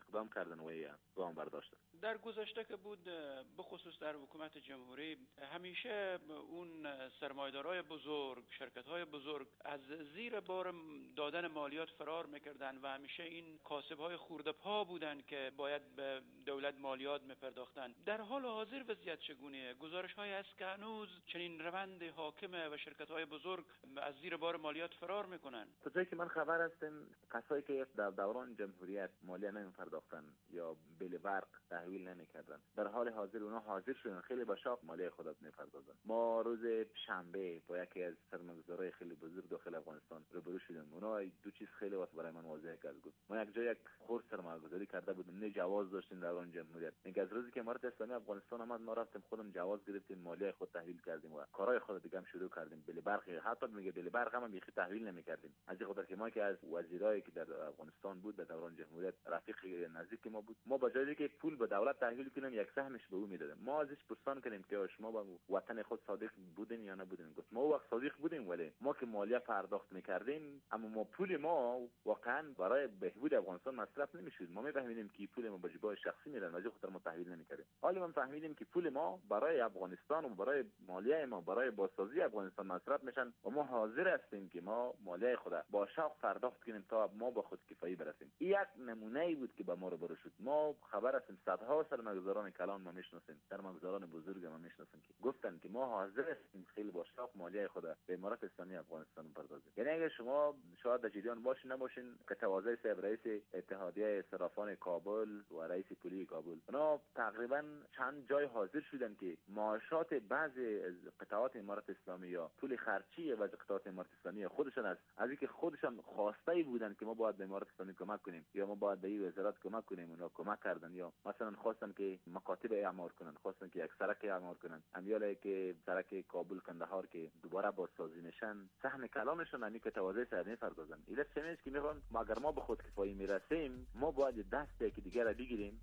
Speaker 14: اقدام کردن و گام برداشتن.
Speaker 15: در گذشته که بود به خصوص در حکومت جمهوری همیشه اون سرمایه‌دارای بزرگ، شرکت‌های بزرگ از زیر بار دادن مالیات فرار می‌کردند و همیشه این کاسب‌های خرده‌پا بودند که باید به دولت مالیات می‌پرداختند. در حال حاضر وضعیت چگونه؟ گزارش‌هایی است که هنوز چنین روند حاکمه و شرکت‌های بزرگ از زیر بار مالیات فرار می‌کنند.
Speaker 14: تا جایی که من خبر هستم کسایی که در دوران جمهوریت مالیات نمی‌پرداختن یا بل برق تحویل نمی‌کردن در حال حاضر اونها حاضر شدن خیلی با شاق مالیات خود می‌پردازن. ما روز شنبه با یکی از سرمایه‌گذارای خیلی بزرگ داخل افغانستان روبرو شدیم. اونها دو چیز خیلی واسه برای من واضح کرد. ما یک جای یک خرد سرمایه‌گذاری کرده بودیم، نه جواز داشتیم دوران جمهوریت. اینکه از روزی که امارت اسلامی افغانستان آمد ما رفتیم خودم جواز گرفتیم، مالیات خود تحویل کردیم و کارهای خود دیگه هم شروع کردیم. بل برق حتی میگه بل برق هم بیخی تحویل نمی‌کردیم. از این خاطر که ما که از وزیرایی که در افغانستان بود در دوران جمهوریت رفیق نزدیک ما بود، ما با جایی که پول به دولت تحویل کنیم یک سهمش به او میدادیم. ما ازش پرسان کردیم که شما با وطن خود صادق بودین یا نبودین؟ گفت ما وقت صادق بودیم ولی ما که مالیات پرداخت میکردیم اما ما پول ما واقعا برای بهبود افغانستان مصرف نمیشد. ما میفهمیدیم که پول ما به جیبای شخصی میرن از خاطر ما تحویل نمیکردیم. حالا ما فهمیدیم که پول ما برای افغانستان و برای مالیه ما برای بازسازی افغانستان مصرف میشن و ما حاضر هستیم که ما مالیه خود با شوق پرداخت کنیم تا ما با خود کفایی برسیم. این یک نمونه ای بود که به ما روبرو شد. ما خبر هستیم صدها سرمایه‌گذاران کلان ما میشناسیم، سرمایه‌گذاران بزرگ ما میشناسیم که گفتن که ما حاضر هستیم خیلی با شوق مالیه خود به امارت اسلامی افغانستان بپردازیم. یعنی اگر شما شاید در جریان باشین نباشین که تواضع صاحب رئیس اتحادیه صرافان کابل و رئیس پلیس کابل اونا تقریبا چند جای حاضر شدن که معاشات بعضی از قطعات امارت اسلامی یا پول خرچی و قطعات امارت اسلامی خودشان است از اینکه خودشان خواسته بودن که ما باید به امارت اسلامی کمک کنیم یا ما باید به این وزارت کمک کنیم، اونا کمک کردن. یا مثلا خواستن که مکاتب اعمار کنن، خواستن که یک سرک اعمار کنن، امیاله که سرک کابل کندهار که دوباره بازسازی میشن سهم کلانشون همین که تواضع صاحب می‌پردازن. اینا چه که میگن ما اگر ما به خود کفایی میرسیم ما باید دست یکی دیگر را بگیریم.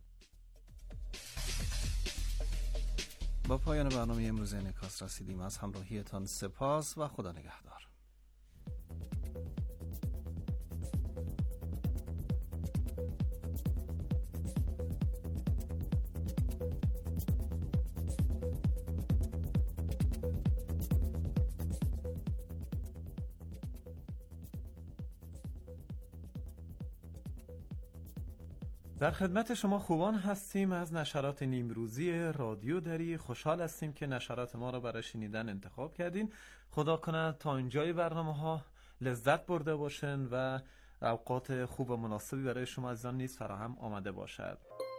Speaker 1: با پایان برنامه امروز انعکاس رسیدیم. از همراهیتان سپاس و خدا نگهدار.
Speaker 16: در خدمت شما خوبان هستیم از نشرات نیمروزی رادیو دری. خوشحال هستیم که نشرات ما را برای شنیدن انتخاب کردین. خدا کنه تا اینجای برنامه ها لذت برده باشن و اوقات خوب و مناسبی برای شما عزیزان نیز فراهم آمده باشد.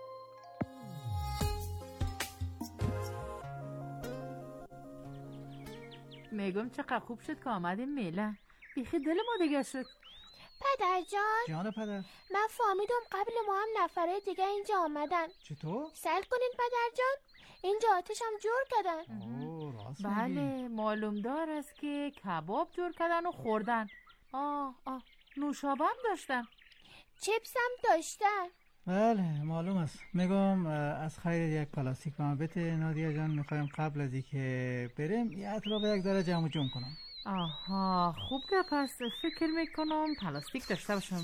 Speaker 17: میگم چقدر خوب شد که آمدیم میله. بیخی دل ما دیگه شد.
Speaker 18: پدر جان.
Speaker 19: جان پدر.
Speaker 18: من فهمیدم قبل ما هم نفرای دیگه اینجا آمدن.
Speaker 19: چطور؟
Speaker 18: سر کنین پدر جان. اینجا آتش هم جور کردن.
Speaker 17: بله معلوم دار است که کباب جور کردن و خوردن. نوشابه هم داشتن.
Speaker 18: چیپس هم داشتن.
Speaker 19: بله معلوم است. میگم از خیر یک پلاستیک به من بده نادیا جان. میخوایم قبل از اینکه بریم یه اطراف یک ذره جمع جمع کنم.
Speaker 17: آها خوب که پس فکر میکنم پلاستیک داشته باشم.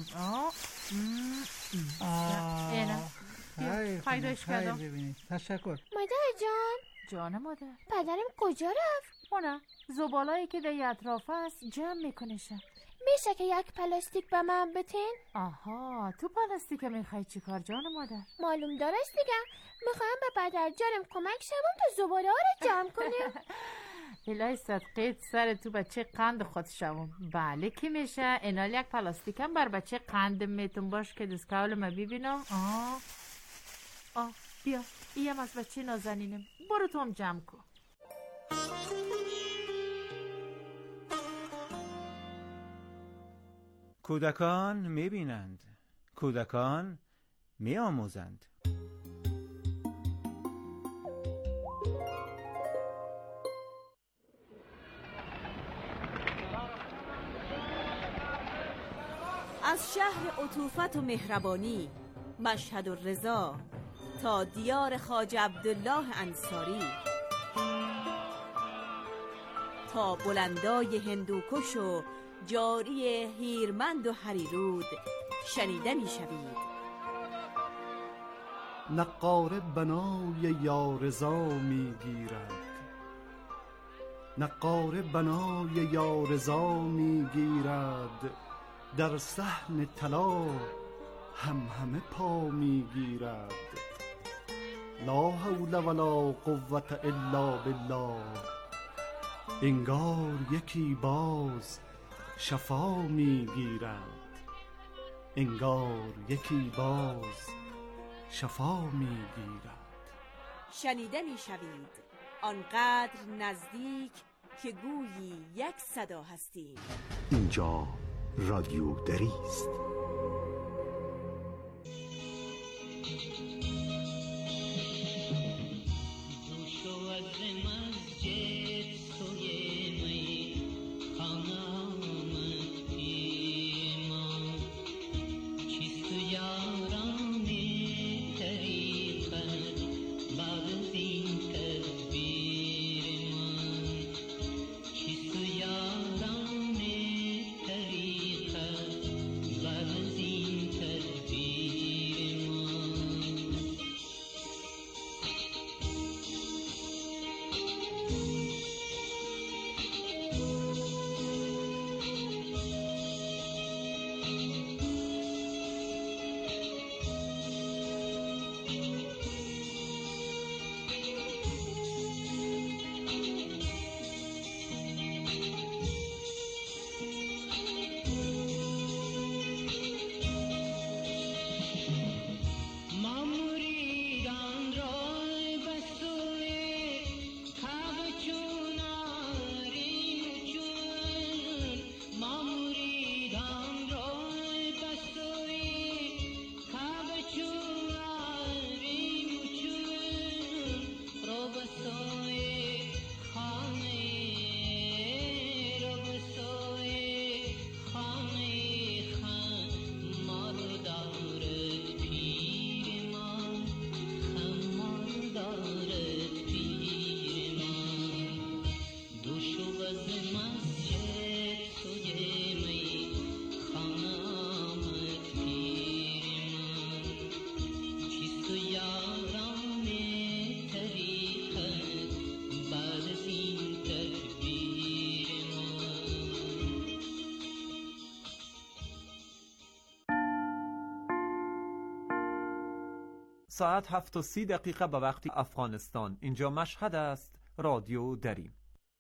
Speaker 19: خیرش کردم. تشکر.
Speaker 18: مادر جان.
Speaker 17: جان مادر.
Speaker 18: پدرم کجا رفت؟
Speaker 17: نه زبالایی که در اطراف است جمع میکنشم.
Speaker 18: میشه که یک پلاستیک به من بتین؟
Speaker 17: آها تو پلاستیک میخوای چی کار جان مادر؟
Speaker 18: معلوم دارست دیگه. میخوایم به پدر جانم کمک شوم تا زباله ها رو جمع کنیم.
Speaker 17: الهی صدقیت سر تو بچه قند خود شوم. بله که میشه. اینال یک پلاستیکم بر بچه قند میتون باش که دستکاول ما ببینم. بیا ایم از بچه نازنینم. برو تو هم جمع کن.
Speaker 20: کودکان میبینند، کودکان میآموزند.
Speaker 21: از شهر عطوفت و مهربانی مشهد و رضا تا دیار خواجه عبدالله انصاری تا بلندای هندوکش و جاری هیرمند و هریرود شنیده می شوید.
Speaker 2: نقاره بنای یارضا میگیرد، نقاره بنای یارضا میگیرد، در صحن طلا همه پا میگیرد. لا حول ولا قوة الا بالله، انگار یکی باز شفا میگیرد، انگار یکی باز شفا میگیرد.
Speaker 21: شنیده میشوید آنقدر نزدیک که گویی یک صدا هستیم.
Speaker 5: اینجا رادیو دری است.
Speaker 16: ساعت 7:30 به وقت افغانستان. اینجا مشهد است. رادیو دری.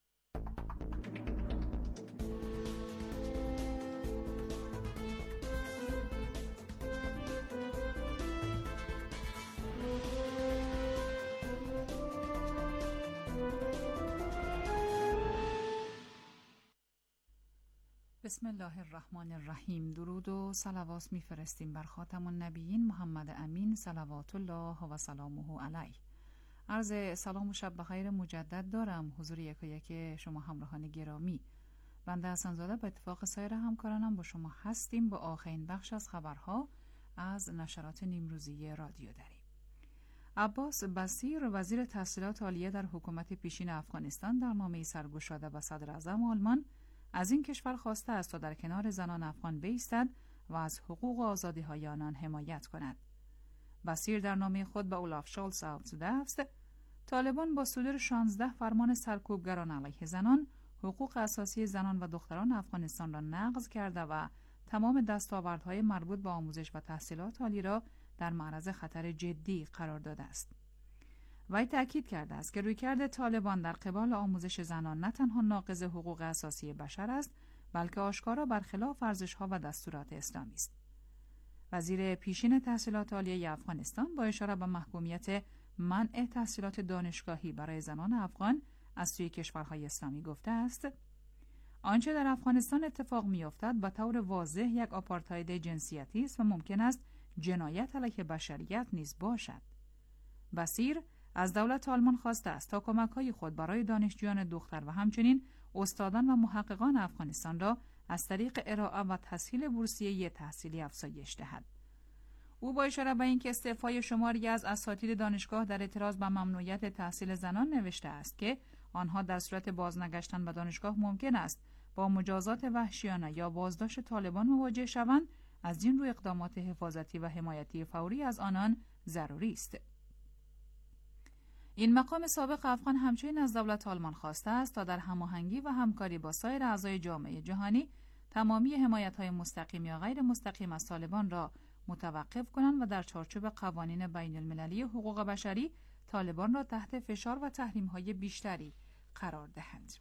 Speaker 22: بسم الله الرحمن الرحیم. درود و صلوات میفرستیم بر خاتم النبیین محمد امین صلوات الله و سلامه علیه. عرض سلام و شب بخیر مجدد دارم حضور یکایک شما همراهان گرامی. بنده حسن زاده به اتفاق سایر همکارانم با شما هستیم با آخرین بخش از خبرها از نشرات نیمروزی رادیو دری. عباس بصیر وزیر تحصیلات عالیه در حکومت پیشین افغانستان در نامه‌ای سرگشاده به صدر اعظم آلمان از این کشور خواسته است تا در کنار زنان افغان بایستد و از حقوق و آزادی‌های آنان حمایت کند. بصیر در نامه خود به اولاف شولز افزوده است: طالبان با صدور 16 فرمان سرکوبگران علیه زنان، حقوق اساسی زنان و دختران افغانستان را نقض کرده و تمام دستاوردهای مربوط به آموزش و تحصیلات عالی را در معرض خطر جدی قرار داده است. وی تأکید کرده است که رویکرد طالبان در قبال آموزش زنان نه تنها ناقض حقوق اساسی بشر است، بلکه آشکارا برخلاف ارزش‌ها و دستورات اسلامی است. وزیر پیشین تحصیلات عالیه افغانستان با اشاره به محکومیت منع تحصیلات دانشگاهی برای زنان افغان از سوی کشورهای اسلامی گفته است: آنچه در افغانستان اتفاق می‌افتد به طور واضح یک آپارتاید جنسیتی است و ممکن است جنایت علیه بشریت نیز باشد. بصیر از دولت آلمان خواسته است تا کمک‌های خود برای دانشجویان دختر و همچنین استادان و محققان افغانستان را از طریق ارائه و تسهیل بورسیه تحصیلی افزایش دهد. او با اشاره به اینکه استعفای شماری از اساتید دانشگاه در اعتراض به ممنوعیت تحصیل زنان نوشته است که آنها در صورت بازنگشتن به دانشگاه ممکن است با مجازات وحشیانه یا بازداشت طالبان مواجه شوند، از این روی اقدامات حفاظتی و حمایتی فوری از آنان ضروری است. این مقام سابق افغان همچنین از دولت آلمان خواسته است تا در هماهنگی و همکاری با سایر اعضای جامعه جهانی تمامی حمایت‌های مستقیم یا غیر مستقیم از طالبان را متوقف کنند و در چارچوب قوانین بین المللی حقوق بشری طالبان را تحت فشار و تحریم‌های بیشتری قرار دهند.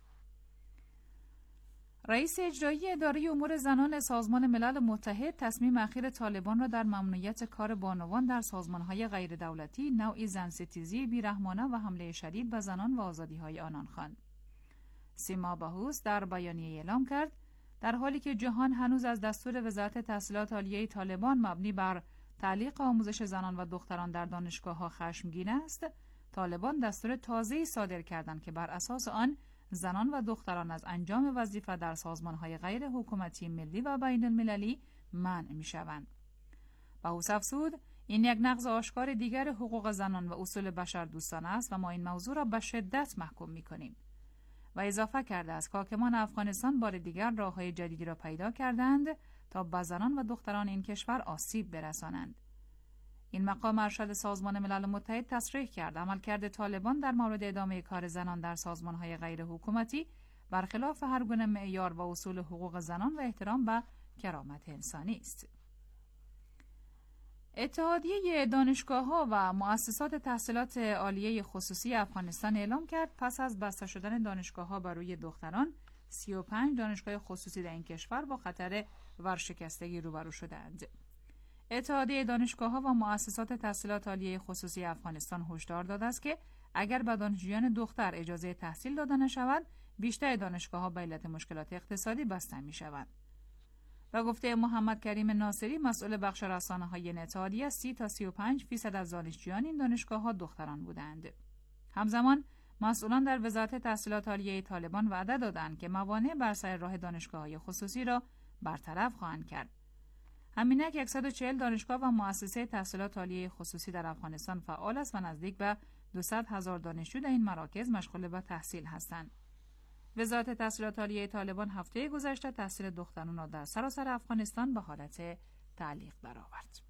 Speaker 22: رئیس اجرایی اداره امور زنان سازمان ملل متحد تصمیم اخیر طالبان را در ممنوعیت کار بانوان در سازمان‌های غیر دولتی نوعی زنستیزی بیرحمانه و حمله شدید به زنان و آزادی‌های آنان خواند. سیما باهوس در بیانیه اعلام کرد در حالی که جهان هنوز از دستور وزارت تحصیلات عالیه طالبان مبنی بر تعلیق آموزش زنان و دختران در دانشگاه‌ها خشمگین است، طالبان دستور تازه‌ای صادر کردند که بر اساس آن زنان و دختران از انجام وظیفه در سازمان‌های غیر حکومتی ملی و بین المللی منع می‌شوند. باهوس افزود این یک نقض آشکار دیگر حقوق زنان و اصول بشر دوستانه است و ما این موضوع را به شدت محکوم می‌کنیم. و اضافه کرده است که حاکمان افغانستان بار دیگر راه‌های جدیدی را پیدا کردند تا به زنان و دختران این کشور آسیب برسانند. این مقام ارشد سازمان ملل متحد تصریح کرد عملکرد طالبان در مورد ادامه کار زنان در سازمان‌های غیر حکومتی برخلاف هر گونه معیار و اصول حقوق زنان و احترام به کرامت انسانی است. اتحادیه دانشگاه‌ها و مؤسسات تحصیلات عالیه خصوصی افغانستان اعلام کرد پس از بسته شدن دانشگاه‌ها بر روی دختران 35 دانشگاه خصوصی در این کشور با خطر ورشکستگی روبرو شدند. اتحادیه دانشگاه‌ها و مؤسسات تحصیلات عالیه خصوصی افغانستان هشدار داده است که اگر به دانشجویان دختر اجازه تحصیل داده نشود، بیشتر دانشگاه‌ها به علت مشکلات اقتصادی بسته می‌شوند. و گفته محمد کریم ناصری مسئول بخش رسانه‌های این اتحادیه 30 تا 35% از دانشجویان این دانشگاه‌ها دختران بودند. همزمان مسئولان در وزارت تحصیلات عالیه طالبان وعده دادند که موانع بر سر راه دانشگاه‌های خصوصی را برطرف خواهند کرد. همینک 140 دانشگاه و مؤسسه تحصیلات عالیه خصوصی در افغانستان فعال است و نزدیک به 200,000 دانشجو در این مراکز مشغول به تحصیل هستند. وزارت تحصیلات عالیه طالبان هفته گذشته تحصیل دختران را در سراسر افغانستان به حالت تعلیق درآورد.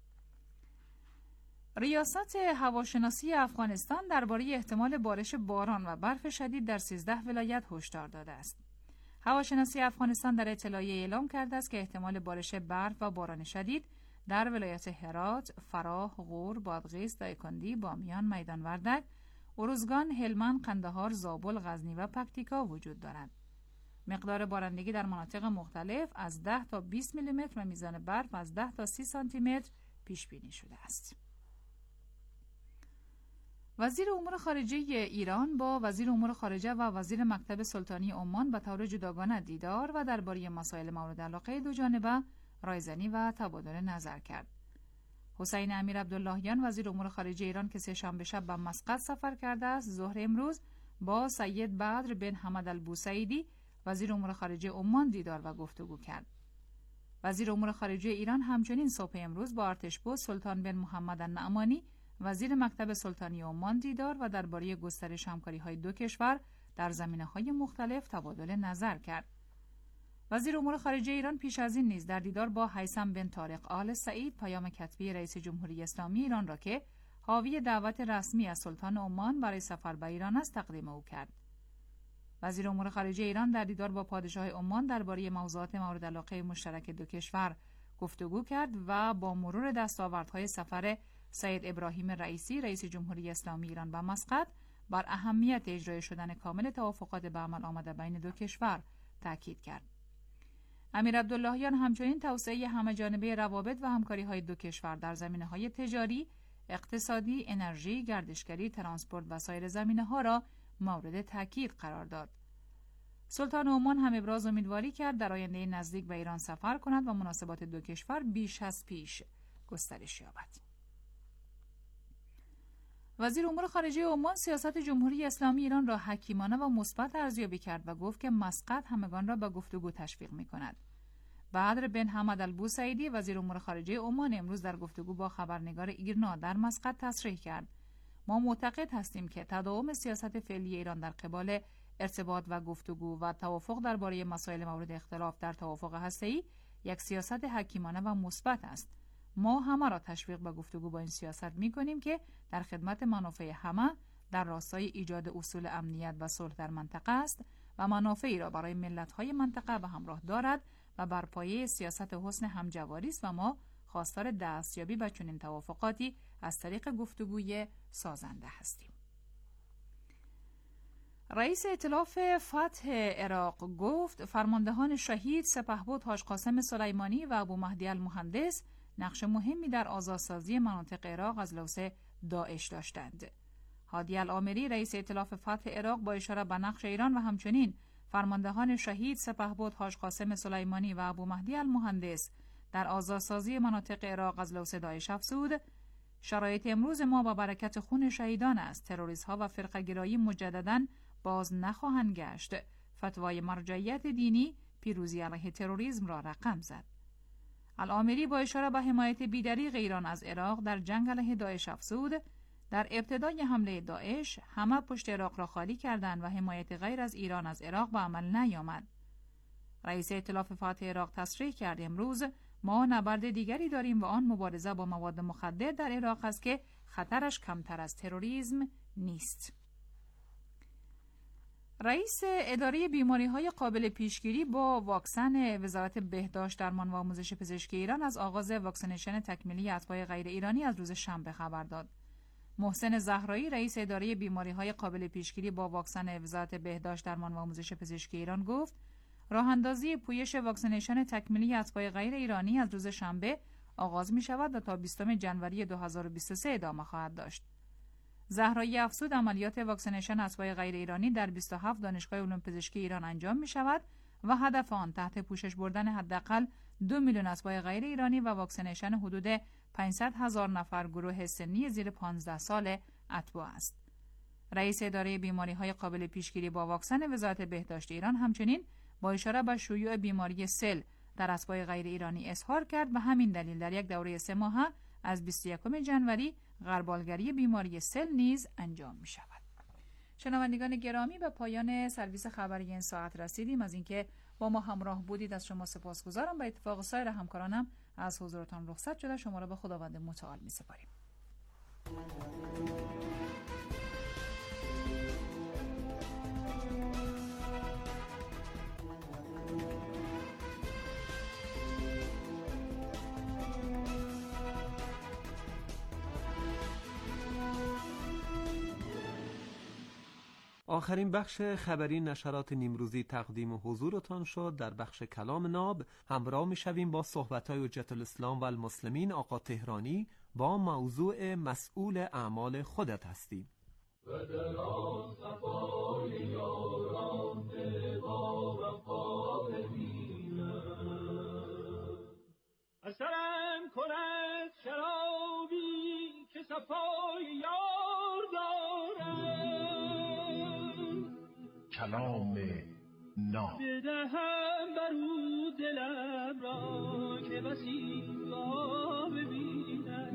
Speaker 22: ریاست هواشناسی افغانستان درباره احتمال بارش باران و برف شدید در 13 ولایت هشدار داده است. هواشناسی افغانستان در اطلاعیه اعلام کرده است که احتمال بارش برف و باران شدید در ولایت هرات، فراه، غور، بادغیس، دایکندی، بامیان، میدان وردک، ارزگان، هلمند، قندهار، زابل، غزنی و پکتیکا وجود دارد. مقدار بارندگی در مناطق مختلف از 10 تا 20 میلیمتر و میزان برف از 10 تا 30 سانتی متر پیش بینی شده است. وزیر امور خارجه ایران با وزیر امور خارجه و وزیر مکتب سلطانی عمان به طور جداگانه دیدار و درباره مسائل مورد علاقه دو جانبه رایزنی و تبادل نظر کرد. حسین امیر عبداللهیان وزیر امور خارجه ایران که سه‌شنبه شب به مسقط سفر کرده است، ظهر امروز با سید بدر بن حمد البوسعیدی وزیر امور خارجه عمان دیدار و گفتگو کرد. وزیر امور خارجه ایران همچنین صبح امروز با ارتشبد سلطان بن محمد النعمانی وزیر مکتب سلطانی عمان دیدار و درباره گسترش همکاری‌های دو کشور در زمینه‌های مختلف تبادل نظر کرد. وزیر امور خارجه ایران پیش از این نیز در دیدار با هیثم بن طارق آل سعید پیام کتبی رئیس جمهوری اسلامی ایران را که حاوی دعوت رسمی از سلطان عمان برای سفر به ایران است تقدیم او کرد. وزیر امور خارجه ایران در دیدار با پادشاه عمان درباره موضوعات مورد علاقه مشترک دو کشور گفتگو کرد و با مرور دستاوردهای سفر سید ابراهیم رئیسی رئیس جمهوری اسلامی ایران به مسقط بر اهمیت اجرای شدن کامل توافقات به عمل آمده بین دو کشور تاکید کرد. امیر عبداللهیان همچنین توسعه همه‌جانبه روابط و همکاری‌های دو کشور در زمینه‌های تجاری، اقتصادی، انرژی، گردشگری، ترانسپورت و سایر زمینه‌ها را مورد تاکید قرار داد. سلطان عمان هم ابراز امیدواری کرد در آینده نزدیک به ایران سفر کند و مناسبات دو کشور بیش از پیش گسترش یابد. وزیر امور خارجه عمان سیاست جمهوری اسلامی ایران را حکیمانه و مثبت ارزیابی کرد و گفت که مسقط همگان را به گفتگو تشویق می‌کند. بدر بن حمد البوسعیدی وزیر امور خارجه عمان امروز در گفتگو با خبرنگار ایرنا در مسقط تصریح کرد: ما معتقد هستیم که تداوم سیاست فعلی ایران در قبال ارتباط و گفتگو و توافق درباره مسائل مورد اختلاف در توافق هسته‌ای یک سیاست حکیمانه و مثبت است ما همه را تشویق به گفتگو با این سیاست می‌کنیم که در خدمت منافع همه در راستای ایجاد اصول امنیت و صلح در منطقه است و منافعی را برای ملت‌های منطقه به همراه دارد و بر پایه سیاست حسن همجواری است و ما خواستار دستیابی به چنین توافقاتی از طریق گفتگوی سازنده هستیم. رئیس ائتلاف فتح عراق گفت فرماندهان شهید سپهبد حاج قاسم سلیمانی و ابو مهدی المهندس نقش مهمی در آزادسازی مناطق عراق از لوث داعش داشتند. هادی العامری رئیس ائتلاف فتح عراق با اشاره به نقش ایران و همچنین فرماندهان شهید سپهبد حاج قاسم سلیمانی و ابو مهدی المهندس در آزادسازی مناطق عراق از لوث داعش افزود: شرایط امروز ما با برکت خون شهیدان است. تروریست‌ها و فرقه‌گرایی مجدداً باز نخواهند گشت. فتوای مرجعیت دینی پیروزی علیه تروریسم را رقم زد. العامری با اشاره به حمایت بی‌دریغ ایران از عراق در جنگ علیه داعش افزود: در ابتدای حمله داعش همه پشت عراق را خالی کردند و حمایت غیر از ایران از عراق به عمل نیامد. رئیس ائتلاف فتح عراق تصریح کرد امروز ما نبرد دیگری داریم و آن مبارزه با مواد مخدر در عراق است که خطرش کمتر از تروریسم نیست. رئیس اداره بیماری‌های قابل پیشگیری با واکسن وزارت بهداشت درمان و آموزش پزشکی ایران از آغاز واکسینیشن تکمیلی اتباع غیر ایرانی از روز شنبه خبر داد. محسن زهرایی رئیس اداره بیماری‌های قابل پیشگیری با واکسن وزارت بهداشت درمان و آموزش پزشکی ایران گفت راه‌اندازی پویش واکسینیشن تکمیلی اتباع غیر ایرانی از روز شنبه آغاز می‌شود و تا 20 جنوری 2023 ادامه خواهد داشت. زهرایی افزود عملیات واکسینیشن اتباع غیر ایرانی در 27 دانشگاه علوم پزشکی ایران انجام می‌شود و هدف آن تحت پوشش بردن حداقل 2 میلیون اتباع غیر ایرانی و واکسینیشن حدود 500,000 نفر گروه سنی زیر 15 سال اتباع است. رئیس اداره بیماری‌های قابل پیشگیری با واکسن وزارت بهداشت ایران همچنین با اشاره به شیوع بیماری سل در اتباع غیر ایرانی اظهار کرد به همین دلیل در یک دوره 3 ماهه از 21 جنوری غربالگری بیماری سل نیز انجام می شود. شنوندگان گرامی به پایان سرویس خبری این ساعت رسیدیم. از اینکه با ما همراه بودید از شما سپاسگزارم. به اتفاق سایر همکارانم از حضورتان رخصت شده شما را به خداوند متعال می سپاریم.
Speaker 16: آخرین بخش خبری نشرات نیمروزی تقدیم حضورتان شد. در بخش کلام ناب همراه می‌شویم با صحبت‌های حجت الاسلام و المسلمین آقا تهرانی با موضوع مسئول اعمال خودت هستی.
Speaker 3: و در آن صفای یاران با وفا ببینم اثرم کند شرابی که صفای یار دارم
Speaker 5: کلام ناب
Speaker 3: بدهم برو دلم را که بسی را ببینم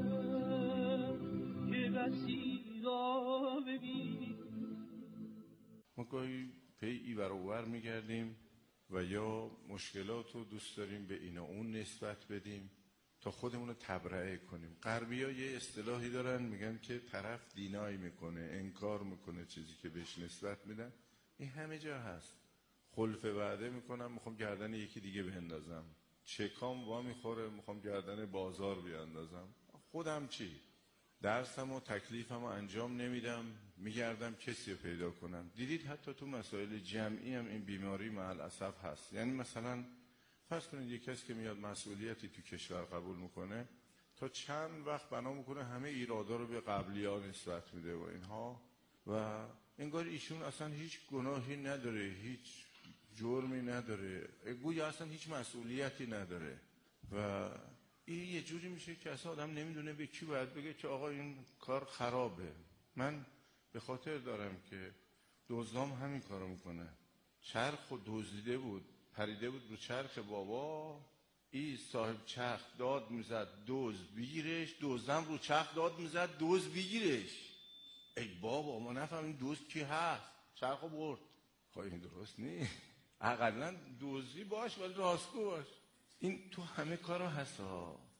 Speaker 3: که بسی را ببینم.
Speaker 6: ما گاهی پی ای برابر میگردیم و یا مشکلات رو دوست داریم به این و اون نسبت بدیم تا خودمون رو تبرئه کنیم. غربی‌ها یه اصطلاحی دارن میگن که طرف دینای میکنه، انکار میکنه چیزی که بهش نسبت میدن. این همه جا هست. خلف وعده میکنم میخوام گردن یکی دیگه بندازم، چکام وا میخوره میخوام گردن بازار بیاندازم. خودم چی؟ درسم و تکلیفم رو انجام نمیدم، میگردم کسی رو پیدا کنم. دیدید حتی تو مسائل جمعی هم این بیماری مع الاسف هست. یعنی مثلا فرض کنید یک کسی که میاد مسئولیتی تو کشور قبول میکنه تا چند وقت بنا میکنه همه ایرادا رو به قبلی‌ها نسبت میده و اینها و انگار ایشون اصلا هیچ گناهی نداره، هیچ جرمی نداره، گویا اصلا هیچ مسئولیتی نداره و این یه جوری میشه که اصلا آدم نمیدونه به کی باید بگه که آقا این کار خرابه. من به خاطر دارم که دزدام همین کارو میکنه. چرخ رو دزدیده بود، پریده بود رو چرخ بابا، این صاحب چرخ داد میزد دزد بگیرش، دزدم رو چرخ داد میزد دزد بگیرش. ای بابا ما نفهمیم دزد کی هست، چرخ رو برد. خواهی این درست نیست. اقلا دزدی باش ولی راستگو باش. این تو همه کارا هست ها.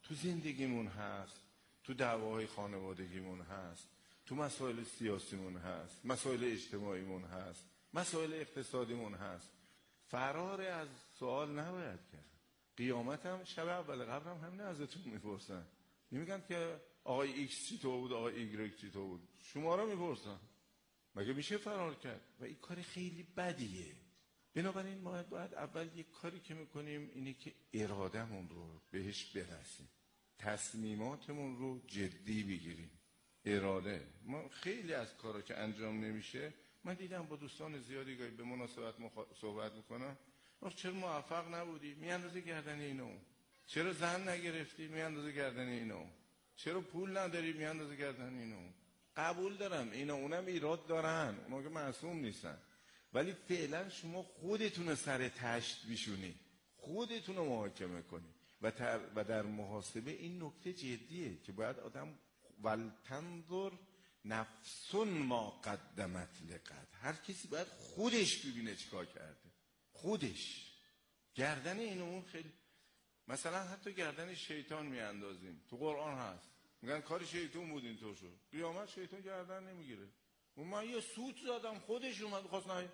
Speaker 6: تو زندگیمون هست، تو دعواهای خانوادگیمون هست، تو مسائل سیاسیمون هست، مسائل اجتماعیمون هست، مسائل اقتصادیمون هست. فرار از سوال نباید کرد. قیامت هم شب اول قبر هم همین ازتون میپرسن. نمیگن که آقای ایکس چی تو بود، آقای ایگرگ چی تو بود. شما رو میپرسن. مگه میشه فرار کرد؟ و این کار خیلی بدیه. بنابراین ما باید اول یک کاری که میکنیم اینه که ارادهمون رو بهش برسیم، تصمیماتمون رو جدی بگیریم. اراده. ما خیلی از کارا که انجام نمیشه، من دیدم با دوستان زیادی که به مناسبت صحبت میکنم، چرا موفق نبودی؟ میاندازه گردن اینو. چرا زن نگرفتی؟ میاندازه گردن اینو. چرا پول نداری؟ میاندازه گردن اینو. قبول دارم اینا اونم ایراد دارن، اونا که معصوم نیستن، ولی فعلا شما خودتون سر تشت بیشونی، خودتون رو محاکمه کنی و در محاسبه این نکته جدیه که باید آدم ولتنظر نفسون ما قدمت لقد، هر کسی باید خودش ببینه چیکار کرده، خودش. گردن این اون خیلی، مثلا حتی گردن شیطان میاندازیم، تو قرآن هست، میگن کار شیطان بود اینطور شد. قیامت شیطان گردن نمیگیره. من یه سوت زدم خودش اومد خواست نه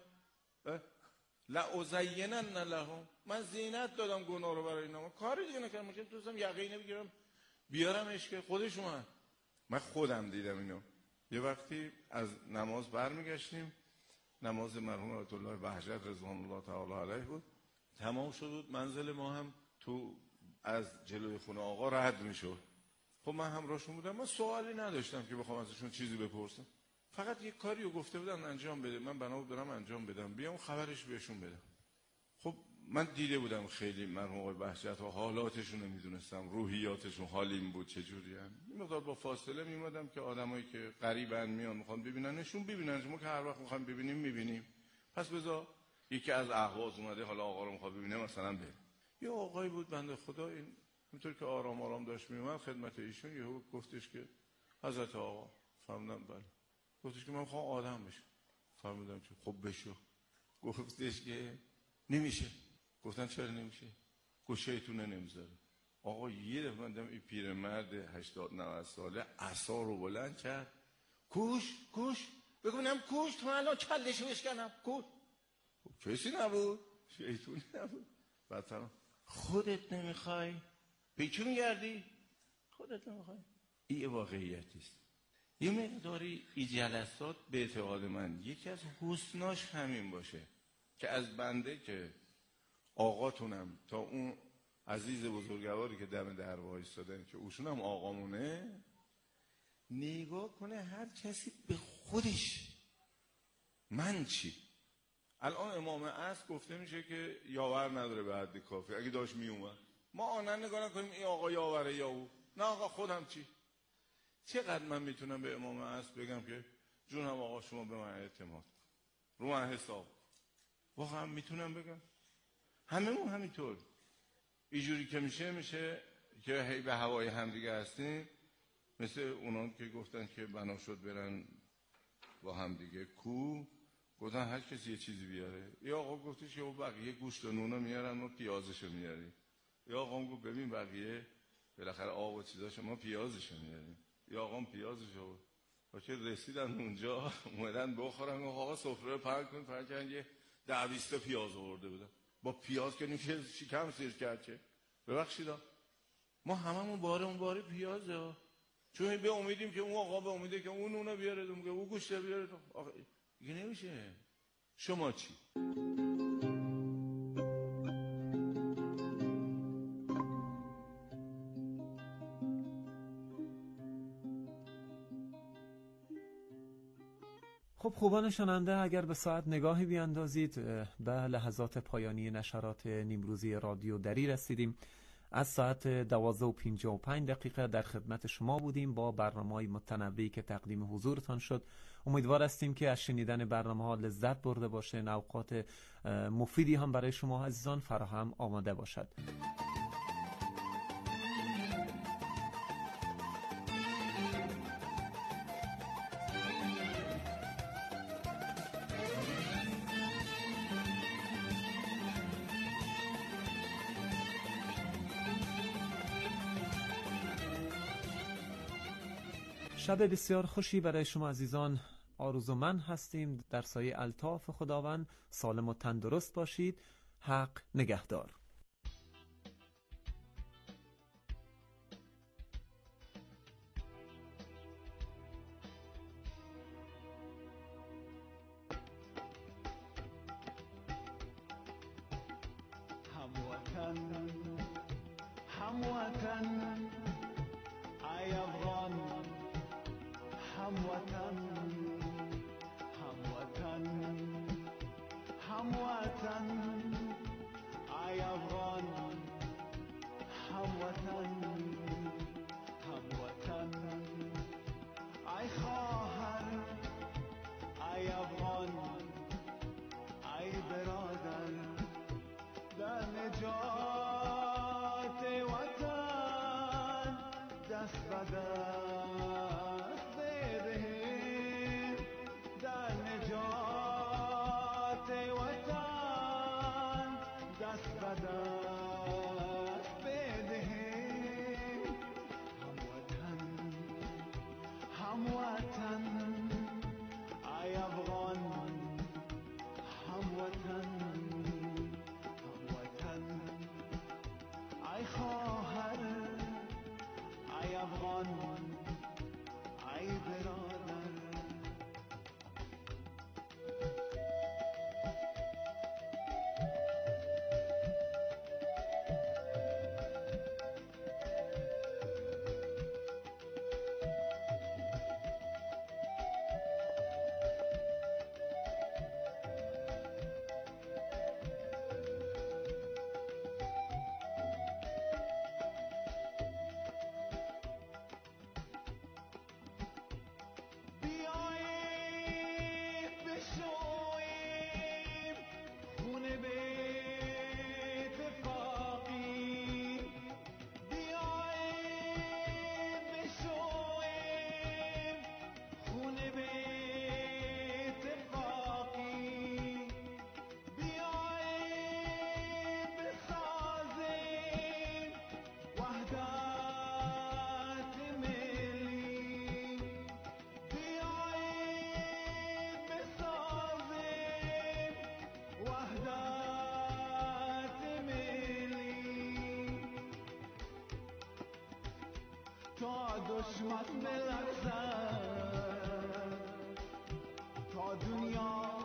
Speaker 6: لأزینن لهم، من زینت دادم گناه رو برای اینا، کاری دیگه نکردم، ممکن توستم یقینه بگیرم بیارمش که خودش اومد. من خودم دیدم اینو. یه وقتی از نماز برمیگشتیم، نماز مرحوم آیت الله بهجت رضوان الله تعالی علیه بود، تمام شد بود، منزل ما هم تو از جلوی خونه آقا رد میشد. خب من همراهشون بودم، من سوالی نداشتم که بخوام ازشون چیزی بپرسم، فقط یک کاری رو گفته بودن انجام بده، من بنا بود برم انجام بدم، بیام خبرش بهشون بدم. خب من دیده بودم خیلی مرحوم آقای بهجت و حالاتشون رو میدونستم، روحیاتشون حال این بود چجوری هم. این مقدار با فاصله میمدم که آدمایی که غریبن میان میخوان ببیننشون ببینن، ما که هر وقت میخوایم ببینیم میبینیم، پس بذار یکی از اهواز اومده حالا آقا رو میخواد ببینه مثلا بره. یه آقایی بود بنده خدا، این همونطور که آرام آرام داشت میومد خدمت ایشون، یهو گفتش که حضرت آقا، فهمیدم بله، گفتش که من میخوام آدم بشم. فهمیدم که خب بشو. گفتش که نمیشه. گفتن چرا نمیشه؟ گفت شیطونه نمیذاره. آقا یه دفعه من دیدم این پیرمرد 80-90 ساله عصا رو بلند کرد، کوش کوش، بگم کوش تو الان کلشو بشکنم، کوش. کسی نبود، شیطون نبود. بعد خودت نمیخوای پیچون میگردی، خودت نمیخوای. این واقعیتیست. یه مقداری این جلسات به اعتقاد من یکی از حسناش همین باشه که از بنده که آقاتونم تا اون عزیز بزرگواری که دم در وایستادن که اوشون هم آقامونه، نگاه کنه هر کسی به خودش من چی. الان امام عصر گفته میشه که یاور نداره به حد کافی، اگه داشت میومد ما آنن نگاه نکنیم این آقا یاوره یا او، نه آقا خودم چی. چقدر من میتونم به امام عصر بگم که جونم آقا شما به من اعتماد رو من حساب، واقعا میتونم بگم؟ هممون همینطور اینجوری که میشه که هی به هوای همدیگه هستیم، مثل اونان که گفتن که بنا شد برن با همدیگه کو، گفتن هر کسی یه چیزی بیاره. یا آقا گفتش که بقیه گوشت و نونو میارن و پیازشو میاریم. یا آقا گفت ببین بقیه بالاخره آب و چیزاشو ما پیازشو میاریم. یا آقا پیازشو با که رسیدن اونجا اومدن بخورن، آقا سفره پهن کن یه 10-20 پیاز آورده بودن. با پیاز که نمیشه شکم سیر کرد که ببخشید ما هممون باره پیازه، چون به امیدیم که اون آقا به امیده که اون اونو بیاره، که اون گوشت بیاره. آقا دیگه نمیشه. شما چی؟
Speaker 16: خب خوبان شنونده، اگر به ساعت نگاهی بیاندازید به لحظات پایانی نشرات نیمروزی رادیو دری رسیدیم. از ساعت 12:55 در خدمت شما بودیم با برنامه‌های متنوعی که تقدیم حضورتان شد. امیدوار هستیم که از شنیدن برنامه‌ها لذت برده باشین، اوقات مفیدی هم برای شما عزیزان فراهم آماده باشد. شب بسیار خوشی برای شما عزیزان آرزومند هستیم. در سایه الطاف خداوند سالم و تندرست باشید. حق نگهدار.
Speaker 3: تا دشمن بلرزد تا دنیا